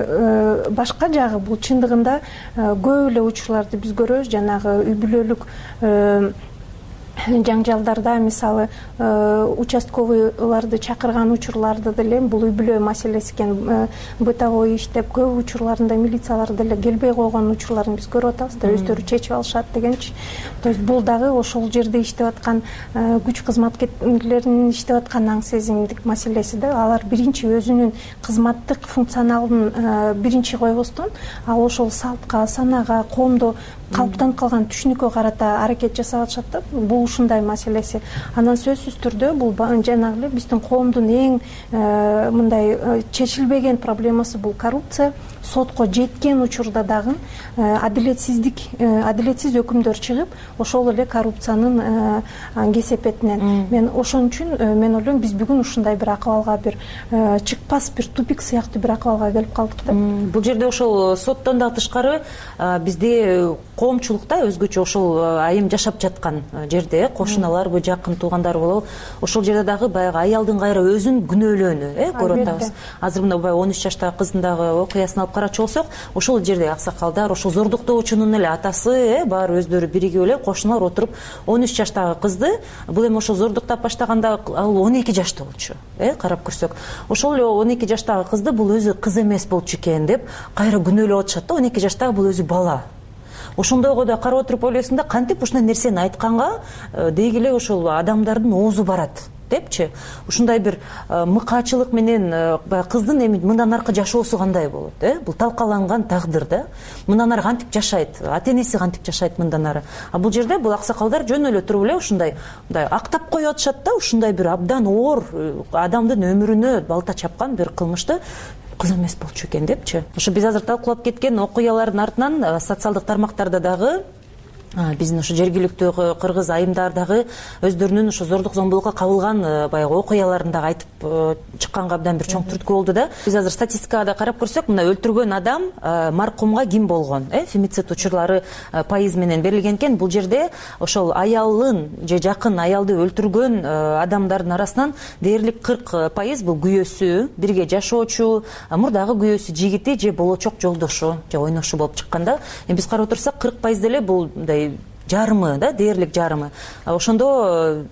жагы, бул чындыгында көп эле учурларды биз көрөбүз, жанагы үй бүлөлүк жаңжалдарда, мисалы, участковыйларды чакырган учурларды деле, бул үй бүлө маселеси экен, бытовой иштеп көп учурларында милициялар деле келбей койгон учурларын биз көрүп атабыз да, өздөрү чечип алышат дегенчи. То есть бул дагы ошол жерде иштеп аткан күч кызматкерлеринин иштеп аткан аң сезимдик маселеси да. Алар биринчи өзүнүн кызматтык функционалын биринчи койбостон, ал ошол салтка, санага, коомдо калыптанып калган түшүнүккө карата аракет жасап атышат да. Бул ушундай маселеси. Анан сөзсүз түрдө бул жанагы эле биздин коомдун эң мындай чечилбеген проблемасы бул коррупция. Сотко жеткен учурда дагы адилетсиз өкүмдөр чыгып, ошол эле коррупциянын кесепетинен. Мен ошон үчүн мен ойлойм, биз бүгүн ушундай бир акыбалга, бир чыкпас бир тупик сыяктуу бир акыбалга келип калдык да. Бул жерде ошол соттон да тышкары бизде коомчулукта өзгөчө ошол айым жашап жаткан жерде, кошуналарбы, жакын туугандар болобу, ошол жерде дагы баягы аялдын кайра өзүн күнөөлөөнү көрүп атабыз. Азыр мына 13 жаштагы кыздын дагы окуясын алып карачу болсок, ошол жердеги аксакалдар, ошол зордуктоочунун эле атасы, баары өздөрү биригип эле кошуналар отуруп 13 жаштагы кызды, бул эми ошол зордуктап баштаганда ал 12 жашта болчу. Карап көрсөк, ошол эле 12 жаштагы кызды бул өзү кыз эмес болчу экен деп кайра күнөөлөп атышат да. 12 жаштагы бул өзү бала. Ошондойго да карап отуруп ойлойсуң да, кантип ушундай нерсени айтканга деги эле ошол адамдардын оозу барат депчи. Ушундай бир мыкаачылык менен кыздын эми мындан аркы жашоосу кандай болот? Бул талкаланган тагдыр да. Мындан ары кантип жашайт? Ата-энеси кантип жашайт мындан ары? Бул жерде бул аксакалдар жөн эле туруп эле ушундай актап коюп атышат да, ушундай бир абдан оор адамдын өмүрүнө балта чапкан бир кылмышты кыз эмес болчу экен депчи. Ошо биз азыр талкуулап кеткен окуялардын артынан социалдык тармактарда дагы биздин ушу жергиликтүү кыргыз айымдар дагы өздөрүнүн ушу зордук зомбулукка кабылган баягы окуяларын дагы айтып чыкканга абдан бир чоң түрткү болду да. Биз азыр статистикага да карап көрсөк, мына өлтүргөн адам маркумга ким болгон, фемицид учурлары пайыз менен берилген экен. Бул жерде ошол аялын же жакын аялды өлтүргөн адамдардын арасынан дээрлик 40% бул күйөөсү, бирге жашоочу, мурдагы күйөөсү, жигити же болочок жолдошу же ойношу болуп чыккан да. Биз карап отурсак 40% деле бул жарымы да, дээрлик жарымы. Ошондо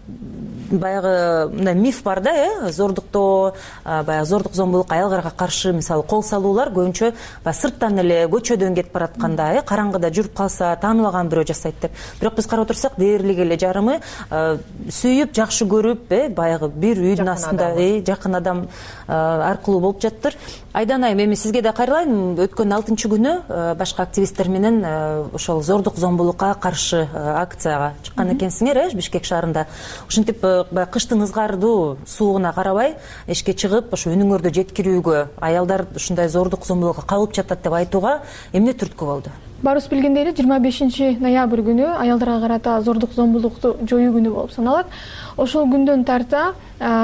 баягы мындай миф бар да, зордуктоо, баягы зордук зомбулук аялдарга каршы мисалы кол салуулар көбүнчө сырттан эле көчөдөн кетип баратканда, караңгыда жүрүп калса тааныбаган бирөө жасайт деп. Бирок биз карап отурсак дээрлик эле жарымы сүйүп, жакшы көрүп, баягы бир үйдүн астында жакын адам аркылуу болуп жаттыр. Айдан айым, эми сизге да кайрылайын. Өткөн 6-күнү башка активисттер менен ошол зордук зомбулукка каршы акцияга чыккан экенсиңер, Бишкек шаарында. Ушинтип кыштын ызгардуу суугуна карабай эшикке чыгып, ошо үнүңөрдү жеткирүүгө, аялдар ушундай зордук зомбулукка кабылып жатат деп айтууга эмне түрткү болду? Баарыбыз билгендей эле 25 ноябрь күнү аялдарга карата зордук зомбулукту жоюу күнү болуп саналат. Ошол күндөн тарта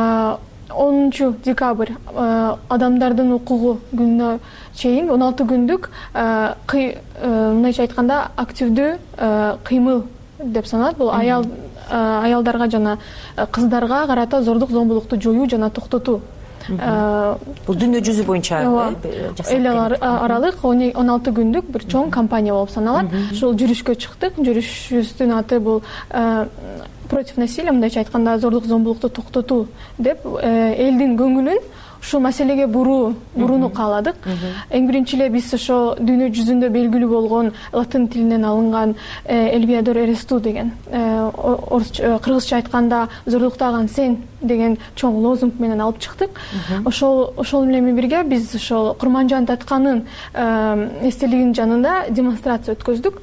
10 декабрь адамдардын укугу күнүнө чейин 16 күндүк мындайча айтканда активдүү кыймыл деп саналат. Бул аялдарга жана кыздарга карата зордук зомбулукту жоюу жана токтотуу. Бул дүйнө жүзү боюнча эл аралык 16 күндүк бир чоң кампания болуп саналат. Ушул жүрүшкө чыктык. Жүрүшүбүздүн аты бул против насилия, мындайча айтканда зордук зомбулукту токтотуу деп элдин көңүлүн ушул маселеге бурууну кааладык. Эң биринчи эле биз ошо дүйнө жүзүндө белгилүү болгон латын тилинен алынган Элвиадор Эресту деген кыргызча айтканда зордуктаган сен деген чоң лозунг менен алып чыктык. Ошол менен бирге биз ошол Курманжан Татканын эстелигинин жанында демонстрация өткөздүк.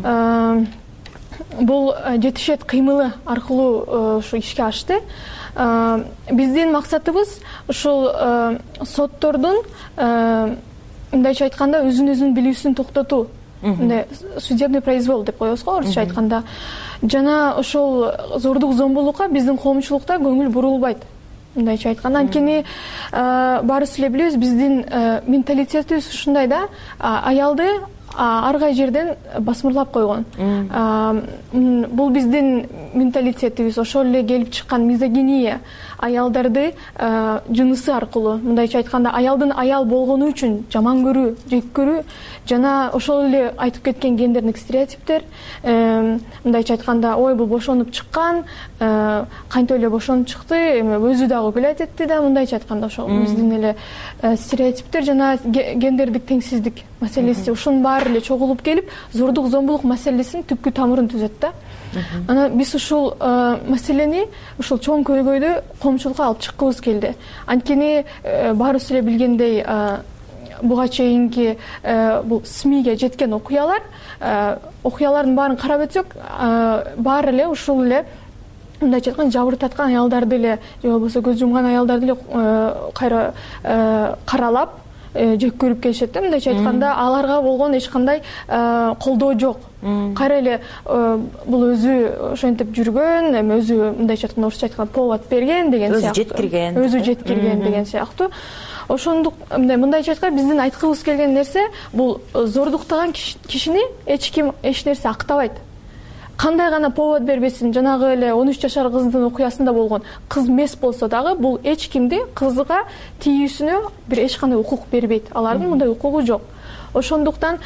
Бул жетишет кыймылы аркылуу ушу ишке ашты. Биздин максатыбыз ушул соттордун мындайча айтканда өзүн билүүсүн токтотуу. Судебный произвол деп коебуз го орусча айтканда. Жана ошол зордук зомбулукка биздин коомчулукта көңүл бурулбайт. Мындайча айтканда, анткени баарыбыз эле билебиз, биздин менталитетибиз ушундай да, аялды ар кай жерден басмырлап койгон. Бул биздин менталитетибиз, ошол эле келип чыккан мизогиния, аялдарды жынысы аркылуу, мындайча айтканда, аялдын аял болгону үчүн жаман көрүү, жек көрүү жана ошол эле айтып кеткен гендердик стереотиптер, мындайча айтканда, ой бул бошонуп чыккан, кантип эле бошонуп чыкты, эми өзү дагы күлөт этти да, мындайча айтканда ошол биздин эле стереотиптер жана гендердик теңсиздик маселеси, ушунун баары эле чогулуп келип, зордук зомбулук маселесинин түпкү тамырын түзөт да. Ана биз ушул маселени, ушул чоң көйгөйдү коомчулукка алып чыккыбыз келди. Анткени баарыбыз эле билгендей, буга чейинки бул СМИге жеткен окуялардын баарын карап өтсөк, баары эле ушул эле мындайча айтканда жабыр таткан аялдарды эле же болбосо көз жумган аялдарды эле кайра каралап жек көрүп келишет да. Мындайча айтканда, аларга болгон эч кандай колдоо жок. Кайра эле бул өзү ошентип жүргөн, эми өзү мындайча айтканда орусча айтканда повод берген деген сыяктуу. Өзү жеткирген деген сыяктуу. Ошондук мындайча айтканда биздин айткыбыз келген нерсе, бул зордуктаган кишини эч ким эч нерсе актабайт. Кандай гана повод бербесин, жанагы эле 13 жашар кыздын окуясында болгон кыз эмес болсо дагы, бул эч кимди кызга тийүүсүнө бир эч кандай укук бербейт. Алардын мындай укугу жок. ошондуктан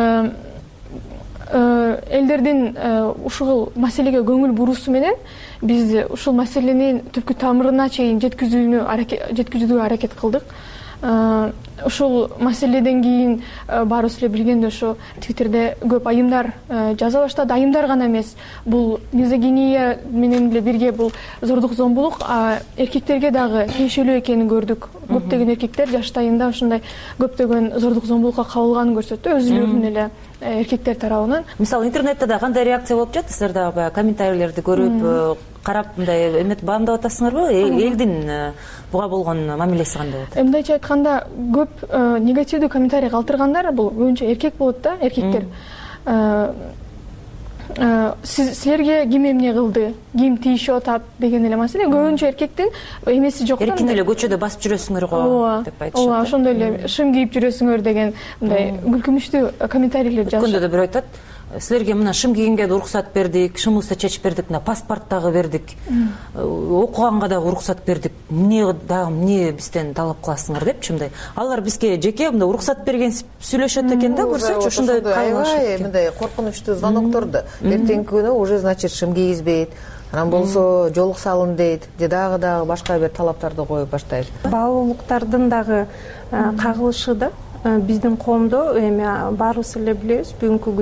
элдердин ушул маселеге көңүл буруусу менен биз ушул маселенин түпкү тамырына чейин жеткизүүгө аракет кылдык. Ушул маселеден кийин баарыбыз эле билгендей ошо Твиттерде көп айымдар жаза баштады. Айымдар гана эмес, бул мизогиния менен эле бирге бул зордук зомбулук эркектерге дагы тиешелүү экенин көрдүк. Көптөгөн эркектер жаштайында ушундай көптөгөн зордук зомбулукка кабылганын көрсөттү, өзүлөрүнүн эле эркектер тарабынан. Мисалы интернетте да кандай реакция болуп жатат? Силер дагы баягы комментарийлерди көрүп, карап мындай эмет баамдап атасыңарбы? Элдин буга болгон мамилеси кандай болот? Мындайча айтканда, көп негативдүү комментарий калтыргандар бул көбүнчө эркек болот да, эркектер. Силерге ким эмне кылды, ким тийишип атат деген эле маселе. Көбүнчө эркектин эмеси жок. Эркин эле көчөдө басып жүрөсүңөр го деп айтышат. Ооба, ошондой эле шым кийип жүрөсүңөр деген мындай күлкүнүчтүү комментарийлер жазышат. Өткөндө да бирөө айтат, силерге мына шым кийгенге да уруксат бердик, шымыбызды чечип бердик, мына паспорт дагы бердик, окуганга дагы уруксат бердик, эмне бизден талап кыласыңар депчи мындай. Алар бизге жеке мындай уруксат берген сүйлөшөт экен да, көрсөчү ошондой аябай мындай коркунучтуу звонокторду. Эртеңки күнү уже значит шым кийгизбейт, анан болсо жолук салын дейт, же дагы башка бир талаптарды коюп баштайт. Баалуулуктардын дагы кагылышы да биздин коомдо эми баарыбыз эле билебиз, бүгүнкү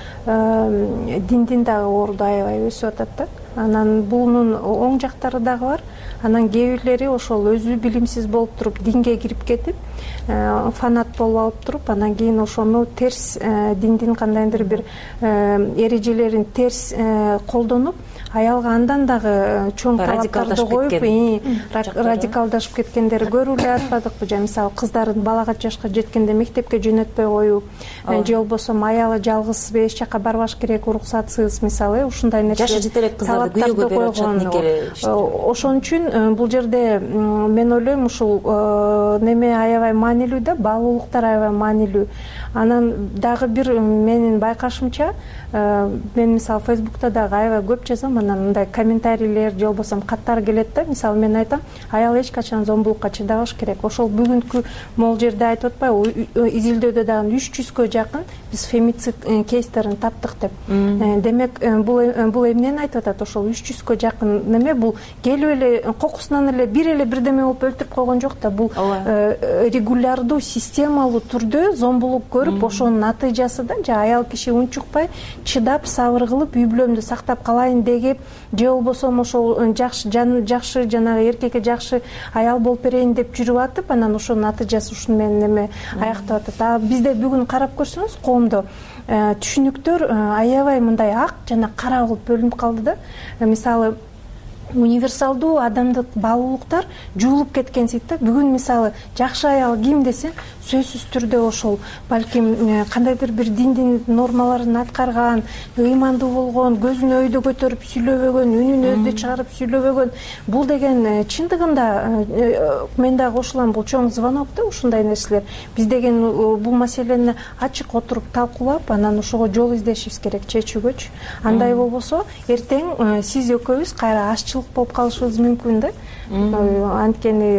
күнү диндин дагы орду аябай өсүп атат да. Анан бунун оң жактары дагы бар. Анан кээ бирлери ошол өзү билимсиз болуп туруп динге кирип кетип, фанат болуп алып туруп, анан кийин ошону терс диндин кандайдыр бир эрежелерин терс колдонуп, аялга андан дагы чоң талаптарды коюп, радикалдашып кеткендери көрүп эле атпадыкпы? Же мисалы кыздарын балагат жашка жеткенде мектепке жөнөтпөй коюп, же болбосо аялы жалгыз эч жака барбаш керек, уруксатсыз, мисалы ушундай нерсе. Жашы жетелек кыздарды күйөөгө берип атышат никеле. Ошон үчүн бул жерде мен ойлойм ушул неме аябай маанилүү да, баалуулуктар аябай маанилүү. Анан дагы бир менин байкашымча, мен мисалы Фейсбукта дагы аябай көп жазам, анан мындай комментарийлер же болбосо каттар келет да. Мисалы мен айтам, аял эч качан зомбулукка чыдабаш керек. Ошол бүгүнкү могул жерде айтып атпайбы, изилдөөдө дагы 300гө жакын биз фемицид кейстерин таптык деп. Демек бул эмнени айтып атат? Ошол 300гө жакын неме бул келип эле кокусунан эле бирдеме болуп өлтүрүп койгон жок да. Бул регулярдуу, системалуу түрдө зомбулук көрүп, ошонун натыйжасы да. Же аял киши унчукпай, чыдап, сабыр кылып, үй бүлөмдү сактап калайын деп, же болбосо ошол жакшы жанагы эркекке жакшы аял болуп берейин деп жүрүп атып, анан ошонун натыйжасы ушуну менен неме аяктап атат. Бизде бүгүн карап көрсөңүз, коомдо түшүнүктөр аябай мындай ак жана кара болуп бөлүнүп калды да. Мисалы универсалдуу адамдык баалуулуктар жуулуп кеткенсиз да. Бүгүн мисалы жакшы аял ким десе, сөзсүз түрдө ошол балким кандайдыр бир диндин нормаларын аткарган, ыймандуу болгон, көзүн өйдө көтөрүп сүйлөбөгөн, үнүн өздө чыгарып сүйлөбөгөн. Бул деген чындыгында мен дагы кошулам, бул чоң звонок да ушундай нерселер. Биз деген бул маселени ачык отуруп талкуулап, анан ошого жол издешибиз керек чечүүгөчү. Андай болбосо эртең сиз экөөбүз кайра ашчылык болуп калышыбыз мүмкүн да. Анткени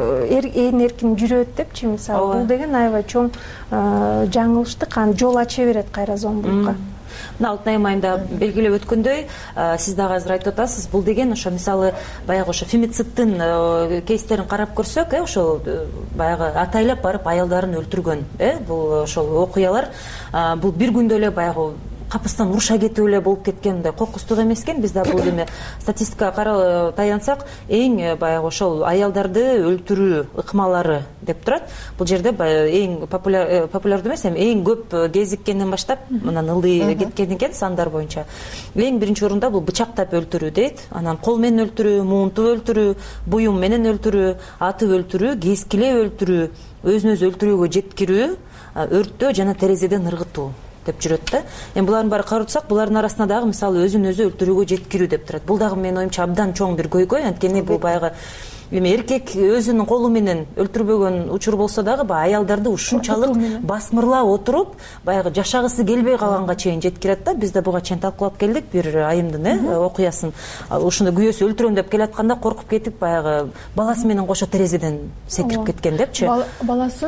эн эркин жүрөт депчи, мисалы бул деген аябай чоң жаңылыштык, жол ача берет кайра зомбулукка. Мына Алтын айым айында белгилеп өткөндөй, сиз дагы азыр айтып атасыз, бул деген ошо мисалы баягы ошо фемицидтин кейстерин карап көрсөк, ошол баягы атайлап барып аялдарын өлтүргөн, бул ошол окуялар бул бир күндө эле баягы капыстан уруша кетип эле болуп кеткен, мындай кокустук эмес экен. Биз да бул эме статистикага таянсак, эң баягы ошол аялдарды өлтүрүү ыкмалары деп турат. Бул жерде эң популярдуу эмес, эң көп кезиккенден баштап, мына ылдый кеткен экен сандар боюнча. Эң биринчи орунда бул бычактап өлтүрүү дейт. Анан кол менен өлтүрүү, муунтуп өлтүрүү, буюм менен өлтүрүү, атып өлтүрүү, кескилеп өлтүрүү, өзүн өзү өлтүрүүгө жеткирүү, өрттөө жана терезеден ыргытуу деп жүрөт да. Эми булардын баары карап турсак, булардын арасында дагы мисалы өзүн өзү өлтүрүүгө жеткирүү деп турат. Бул дагы менин оюмча абдан чоң бир көйгөй, анткени бул баягы эми эркек өзүнүн колу менен өлтүрбөгөн учур болсо дагы аялдарды ушунчалык басмырлап отуруп, баягы жашагысы келбей калганга чейин жеткирет да. Биз да буга чейин талкуулап келдик бир айымдын окуясын. Ушуну күйөөсү өлтүрөм деп келатканда коркуп кетип, баягы баласы менен кошо терезеден секирип кеткен депчи. Баласын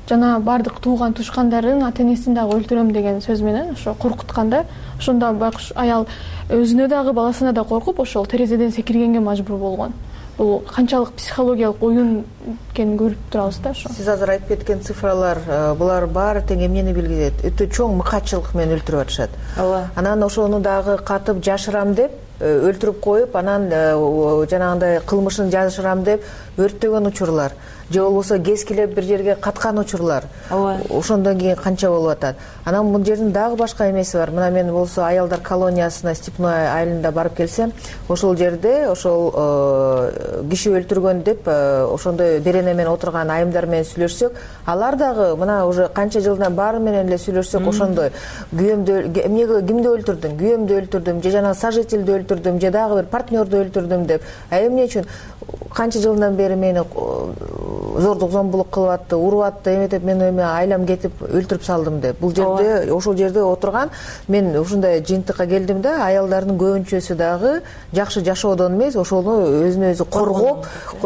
жана баардык тууган тушкандарын ата энесин дагы өлтүрөм деген сөз менен ошо коркутканда, ошондо байкуш аял өзүнө дагы баласына да коркуп ошол терезеден секиргенге мажбур болгон. Бул канчалык психологиялык оюн экенин көрүп турабыз да ошо. Сиз азыр айтып кеткен цифралар, булар баары тең эмнени билгизет? Өтө чоң мыкаатчылык менен өлтүрүп атышат. Анан ошону дагы катып жашырам деп өлтүрүп коюп, анан жанагындай кылмышын жашырам деп өрттөгөн учурлар, же болбосо кескилеп бир жерге каткан учурлар. Ошондон кийин канча болуп атат. Анан бул жердин дагы башка эмеси бар. Мына мен болсо аялдар колониясына Степной айылында барып келсем, ошол жерде ошол киши өлтүргөн деп ошондой берене менен отурган айымдар менен сүйлөшсөк, алар дагы мына уже канча жылдан баары менен эле сүйлөшсөк, ошондой күйөөмдү кимди өлтүрдүң? Күйөөмдү өлтүрдүм, же жана сожительди өлтүрдүм, же дагы бир партнерду өлтүрдүм деп. Эмне үчүн канча жылдан бери мени зордук зомбулук кылып атты, уруп атты, эметип мен айлам кетип өлтүрүп салдым деп. Бул жерде ошол жерде отурган мен ушундай жыйынтыкка келдим да, аялдардын көбүнчөсү дагы жакшы жашоодон эмес, ошону өзүн өзү коргоп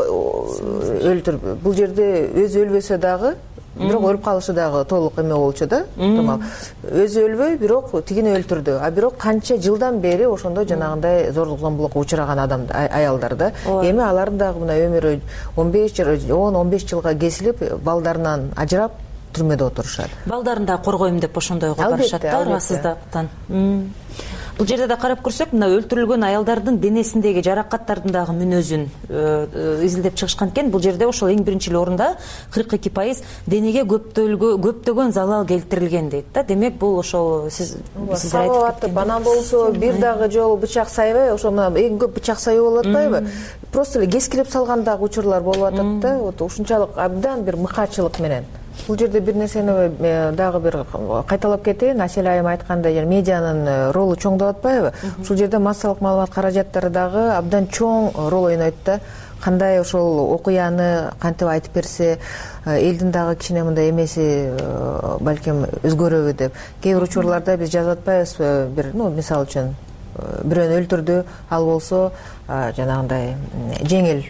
өлтүрүп. Бул жерде өзү өлбөсө дагы, бирок өлүп калышы дагы толук эме болчу да. Өзү өлбөй, бирок тигини өлтүрдү. А бирок канча жылдан бери ошондо жанагындай зордук зомбулукка учураган аялдар да. Эми алардын дагы мына өмүрү 10-15 жылга кесилип, балдарынан ажырап түрмөдө отурушат. Балдарын да коргойм деп ошондойго барышат да, арасыздыктан. Бул жерде да карап көрсөк, мына өлтүрүлгөн аялдардын денесиндеги жаракаттардын дагы мүнөзүн изилдеп чыгышкан экен. Бул жерде ошол эң биринчи орунда 42% денеге көптөгөн залал келтирилген дейт да. Демек бул ошол сиз айтып кеткен. Анан болсо бир дагы жолу бычак сайбай, ошо мына эң көп бычак саюу болуп атпайбы? Просто эле кескилеп салган дагы учурлар болуп атат да. Ушунчалык абдан бир мыкаатчылык менен. Бул жерде бир нерсени дагы бир кайталап кетейин. Асель айым айткандай, медианын ролу чоң деп атпайбы? Ушул жерде массалык маалымат каражаттары дагы абдан чоң рол ойнойт да. Кандай ошол окуяны кантип айтып берсе, элдин дагы кичине мындай эмеси балким өзгөрөбү деп. Кээ бир учурларда биз жазып атпайбызбы? Бир, мисалы үчүн бирөөнү өлтүрдү, ал болсо жанагындай жеңил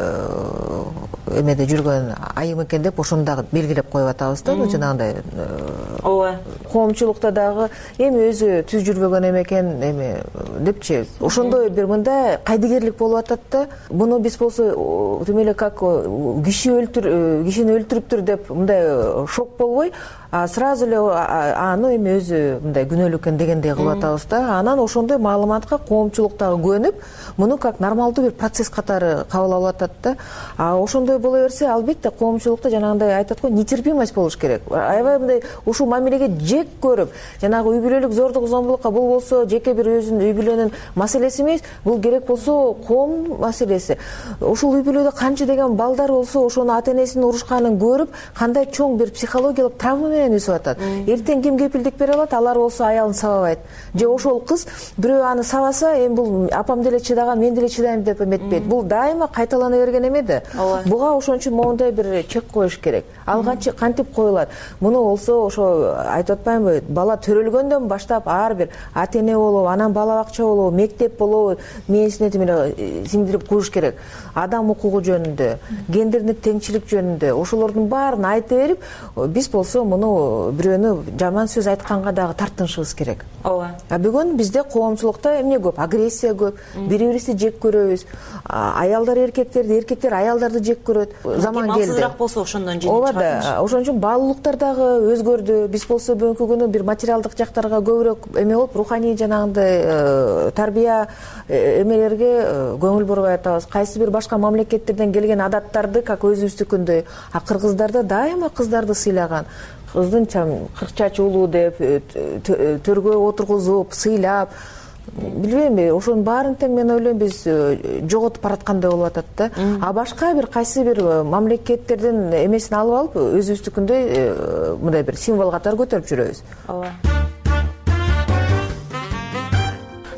эмеде жүргөн айым экен деп ошону дагы белгилеп коюп атабыз да. Жанагындай коомчулукта дагы эми өзү түз жүрбөгөн экен эми депчи, ошондой бир мындай кайдыгерлик болуп атат да. Буну биз болсо тим эле как кишини өлтүрүптүр деп мындай шок болбой, сразу эле аны эми өзү мындай күнөөлүү экен дегендей кылып атабыз да. Анан ошондой маалыматка коомчулук дагы күөнүп, муну как нормалдуу бир процесс катары кабыл алып атат да. Ошондой боло берсе, албетте коомчулукта жанагындай айтат го, нетерпимость болуш керек. Аябай мындай ушул мамилеге жек көрүп, жанагы үй бүлөлүк зордук зомбулукка бул болсо жеке бир өзүнүн үй бүлөнүн маселеси эмес, бул керек болсо коом маселеси. Ушул үй бүлөдө канча деген балдар болсо, ошону ата энесинин урушканын көрүп, кандай чоң бир психологиялык травма менен өсүп атат. Эртең ким кепилдик бере алат? Алар болсо аялын сабабайт. Же ошол кыз бирөө аны сабаса, эми бул апам деле чыдаган, мен деле чыдайм деп эметпейт. Бул дайыма кайталана берген эме да. Буга ошон үчүн моундай бир чек коюш керек. Ал кантип коюлат? Муну болсо ошо айтып атпаймынбы? Бала төрөлгөндөн баштап ар бир ата эне болобу, анан бала бакча болобу, мектеп болобу, мээсине сиңдирип куюш керек. Адам укугу жөнүндө, гендердик теңчилик жөнүндө ошолордун баарын айта берип, биз болсо муну бирөөнү жаман сөз айтканга дагы тартынышыбыз керек. Бүгүн бизде коомчулукта эмне көп? Агрессия көп, бири-бирибизди жек көрөбүз. Аялдар эркектер аялдарды жек көрөт. Заман келди. Малсызыраак болсо ошондон жеңип чыгат. Ошон үчүн баалуулуктар дагы өзгөрдү. Биз болсо бүгүнкү күнү бир материалдык жактарга көбүрөөк эме болуп, руханий жанагындай тарбия эмелерге көңүл бурбай атабыз. Кайсы бир башка мамлекеттерден келген адаттарды как өзүбүздүкүндөй, кыргыздарда дайыма кыздарды сыйлаган. Кыздын кырк чачы улуу деп төргө отургузуп, сыйлап, билбейм, ошонун баарын тең мен ойлойм биз жоготуп бараткандай болуп атат да. А башка бир кайсы бир мамлекеттердин эмесин алып өзүбүздүкүндөй мындай бир символ катары көтөрүп жүрөбүз.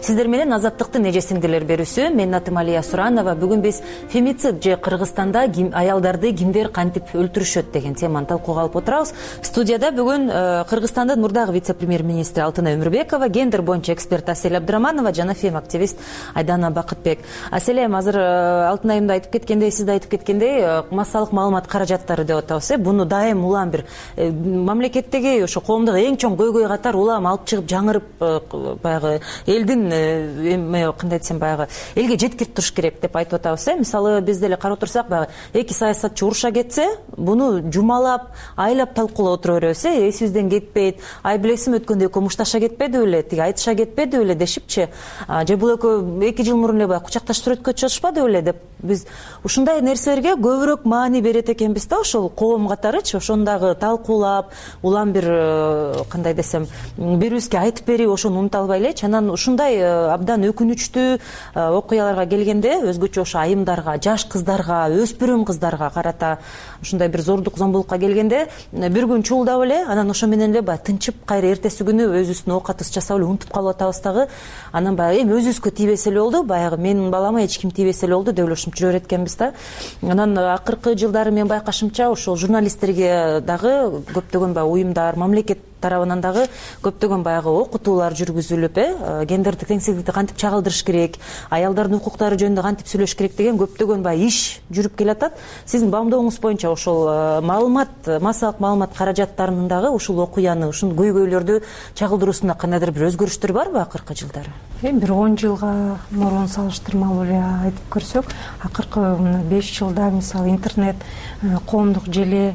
Сиздер менен Азаттыктын эжесиңдилер берүүсү. Менин атым Алия Суранова. Бүгүн биз фемицид же Кыргызстанда аялдарды кимдер кантип өлтүрүшөт деген теманы талкууга алып отурабыз. Студияда бүгүн Кыргызстандын мурдагы вице-премьер-министри Алтынай Өмүрбекова, гендер боюнча эксперт Асель Абдыраманова жана фем-активист Айдана Бакытбек. Аселем, азыр Алтынайым да айтып кеткендей, сиз да айтып кеткендей, массалык маалымат каражаттары деп атабыз. Буну дайым улам бир мамлекеттеги ошо коомдук эң чоң көйгөй катар улам алып чыгып жаңырып баягы элдин кандай десем баягы элге жеткирип туруш керек деп айтып атабыз. Мисалы биз деле карап отурсак, баягы эки саясатчы уруша кетсе, буну жумалап, айлап талкуулап отура беребиз. Эсибизден кетпейт. Ай билесиң, өткөндө экөө мушташа кетпеди беле, тиги айтыша кетпеди беле дешипчи. Же бул экөө 2 жыл мурун эле баягы кучакташып сүрөткө чыгышпады беле деп биз ушундай нерселерге көбүрөөк маани берет экенбиз да, ошол коом катарычы. Ошондагы талкуулап, улам бир кандай десем, бирибизге айтып берип, ошону унута албай элечи. Анан ушундай абдан өкүнүчтүү окуяларга келгенде, өзгөчө ошо айымдарга, жаш кыздарга, өспүрүм кыздарга карата ушундай бир зордук, зомбулукка келгенде бир күн чуулдап эле, анан ошо менен эле баягы тынчып, кайра эртеси күнү өзүбүздүн оокатыбызды жасап эле унутуп калып атабыз дагы. Анан баягы эми өзүбүзгө тийбесе эле болду, баягы менин балама эч ким тийбесе эле болду деп эле ушинтип жүрө береткенбиз да. Анан акыркы жылдары мен байкашымча ошол журналисттерге дагы көптөгөн баягы уюмдар, мамлекет тарабынан дагы көптөгөн баягы окутуулар жүргүзүлүп, гендердик теңсиздикти кантип чагылдырыш керек, аялдардын укуктары жөнүндө кантип сүйлөш керек деген көптөгөн баягы иш жүрүп келатат. Сиздин баамдооңуз боюнча ошол маалымат, массалык маалымат каражаттарынын дагы ушул окуяны, ушул көйгөйлөрдү чагылдыруусунда кандайдыр бир өзгөрүштөр барбы акыркы жылдары? Бир 10 жылга мурун салыштырмалуу эле айтып көрсөк, акыркы 5 жылда мисалы интернет, коомдук желе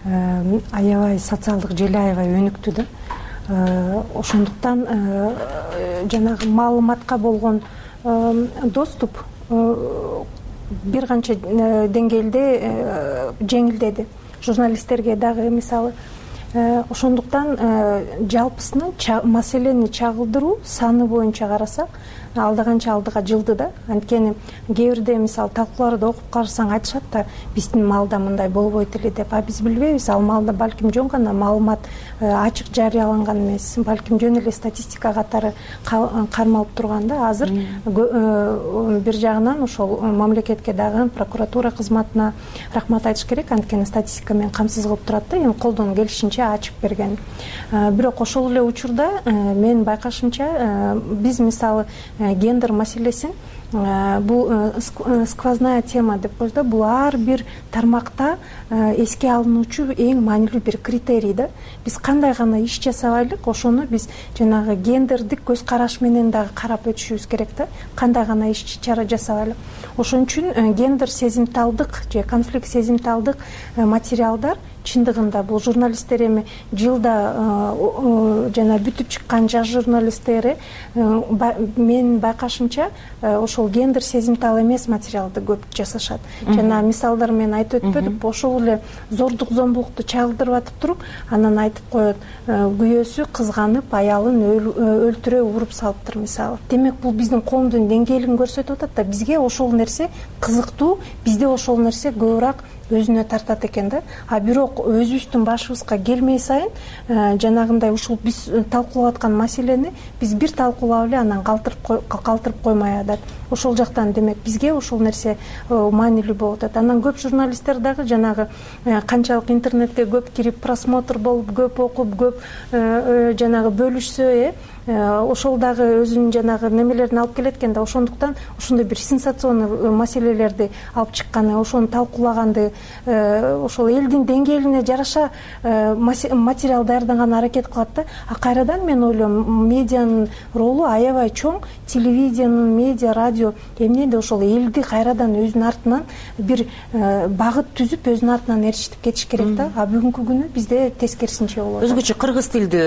аябай, социалдык желе аябай өнүктү да. Ошондуктан жанагы маалыматка болгон доступ бир канча деңгээлде жеңилдеди. Журналисттерге дагы мисалы. Ошондуктан жалпысынан маселени чагылдыруу саны боюнча карасак, алда канча алдыга жылды да. Анткени кээ бирде мисалы талкууларды окуп карасаң айтышат да, биздин маалда мындай болбойт эле деп. А биз билбейбиз, ал маалда балким жөн гана маалымат ачык жарыяланган эмес, балким жөн эле статистика катары кармалып турган да. Азыр бир жагынан ошол мамлекетке дагы, прокуратура кызматына рахмат айтыш керек, анткени статистика менен камсыз кылып турат да, эми колдон келишинче ачык берген. Бирок ошол эле учурда мен байкашымча биз мисалы гендер маселесин бул сквозная тема деп коебуз да, бул ар бир тармакта эске алынуучу эң маанилүү бир критерий да. Биз кандай гана иш жасабайлык, ошону биз жанагы гендердик көз караш менен дагы карап өтүшүбүз керек да. Кандай гана иш чара жасабайлык. Ошон үчүн гендер сезимталдык же конфликт сезимталдык материалдар чындыгында бул журналисттер эми жылда жана бүтүп чыккан жаш журналисттери менин байкашымча ошол гендер сезимтал эмес материалды көп жасашат. Жана мисалдар менен айтып өтпөдүк, ошол эле зордук, зомбулукту чагылдырып атып туруп, анан айтып коет, күйөөсү кызганып аялын өлтүрө уруп салыптыр мисалы. Демек бул биздин коомдун деңгээлин көрсөтүп атат да, бизге ошол нерсе кызыктуу, бизде ошол нерсе көбүрөөк өзүнө тартат экен да. А бирок өзүбүздүн башыбызга келмей сайын жанагындай ушул биз талкуулап аткан маселени биз бир талкуулап эле анан калтырып коймой атат. Ошол жактан демек бизге ошол нерсе маанилүү болуп атат. Анан көп журналисттер дагы жанагы канчалык интернетке көп кирип, просмотр болуп, көп окуп, көп жанагы бөлүшсө, ошол дагы өзүнүн жанагы немелерин алып келет экен да. Ошондуктан ошондой бир сенсационный маселелерди алып чыкканы, ошону талкуулаганды, ошол элдин деңгээлине жараша материал даярдаганга аракет кылат да. А кайрадан мен ойлойм, медианын ролу аябай чоң, телевидениянын, медиа, радио эмнеде ошол элди кайрадан өзүнүн артынан бир багыт түзүп, өзүнүн артынан ээрчитип кетиш керек да. А бүгүнкү күнү бизде тескерисинче болуп атат. Өзгөчө кыргыз тилдүү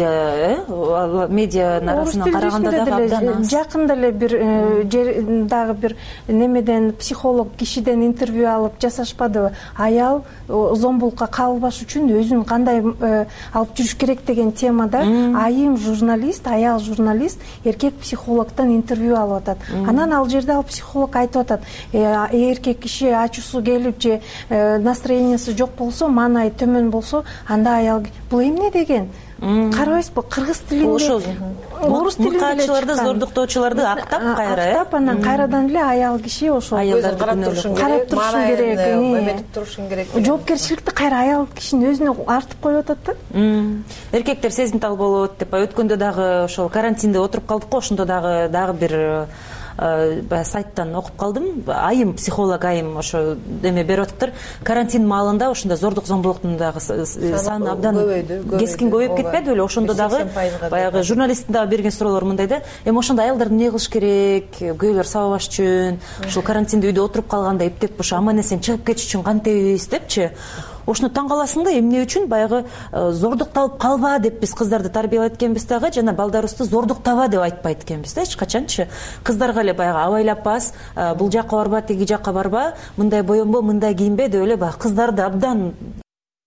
медианын арасынан караганда дагы абдан аз. Жакында эле бир дагы бир немеден психолог кишиден интервью алып жасашпадыбы? Аял зомбулукка кабылбаш үчүн өзүн кандай алып жүрүш керек деген темада айым журналист, аял журналист эркек психологдон интервью алып атат. Анан ал жерде ал психолог айтып атат, эркек киши ачуусу келип же настроениясы жок болсо, маанайы төмөн болсо, анда аял бул эмне деген? карабайсызбы, кыргыз тилинде ошол орус тилинде мыкаачыларды, зордуктоочуларды актап кайра анан кайрадан эле аял киши ошол карап турушуң керек, эметип турушуң керек. Жоопкерчиликти кайра аял кишинин өзүнө артып коюп атат да. Эркектер сезимтал болот деп өткөндө дагы ошол карантинде отуруп калдык го, ошондо дагы бир сайттан окуп калдым. Айым, психолог Айым ошо эме берип атыптыр. Карантин маалында ошондо зордук зомбулуктун дагы саны абдан кескин көбөйүп кетпеби эле? Ошондо дагы баягы журналисттин дагы берген суроолор мындай да: эми ошондо аялдар эмне кылыш керек? Күйөөлөр сабабаш үчүн, ушул карантинде үйдө отуруп калганда эптеп ошо аман эсен чыгып кетиш үчүн кантебиз депчи. Ошону таң каласың да, эмне үчүн баягы зордукталып калба деп биз кыздарды тарбиялайт экенбиз дагы, жана балдарыбызды зордуктаба деп айтпайт экенбиз да эч качанчы. Кыздарга эле баягы абайлап бас, бул жакка барба, тиги жакка барба, мындай боенбо, мындай кийинбе деп эле баягы кыздарды абдан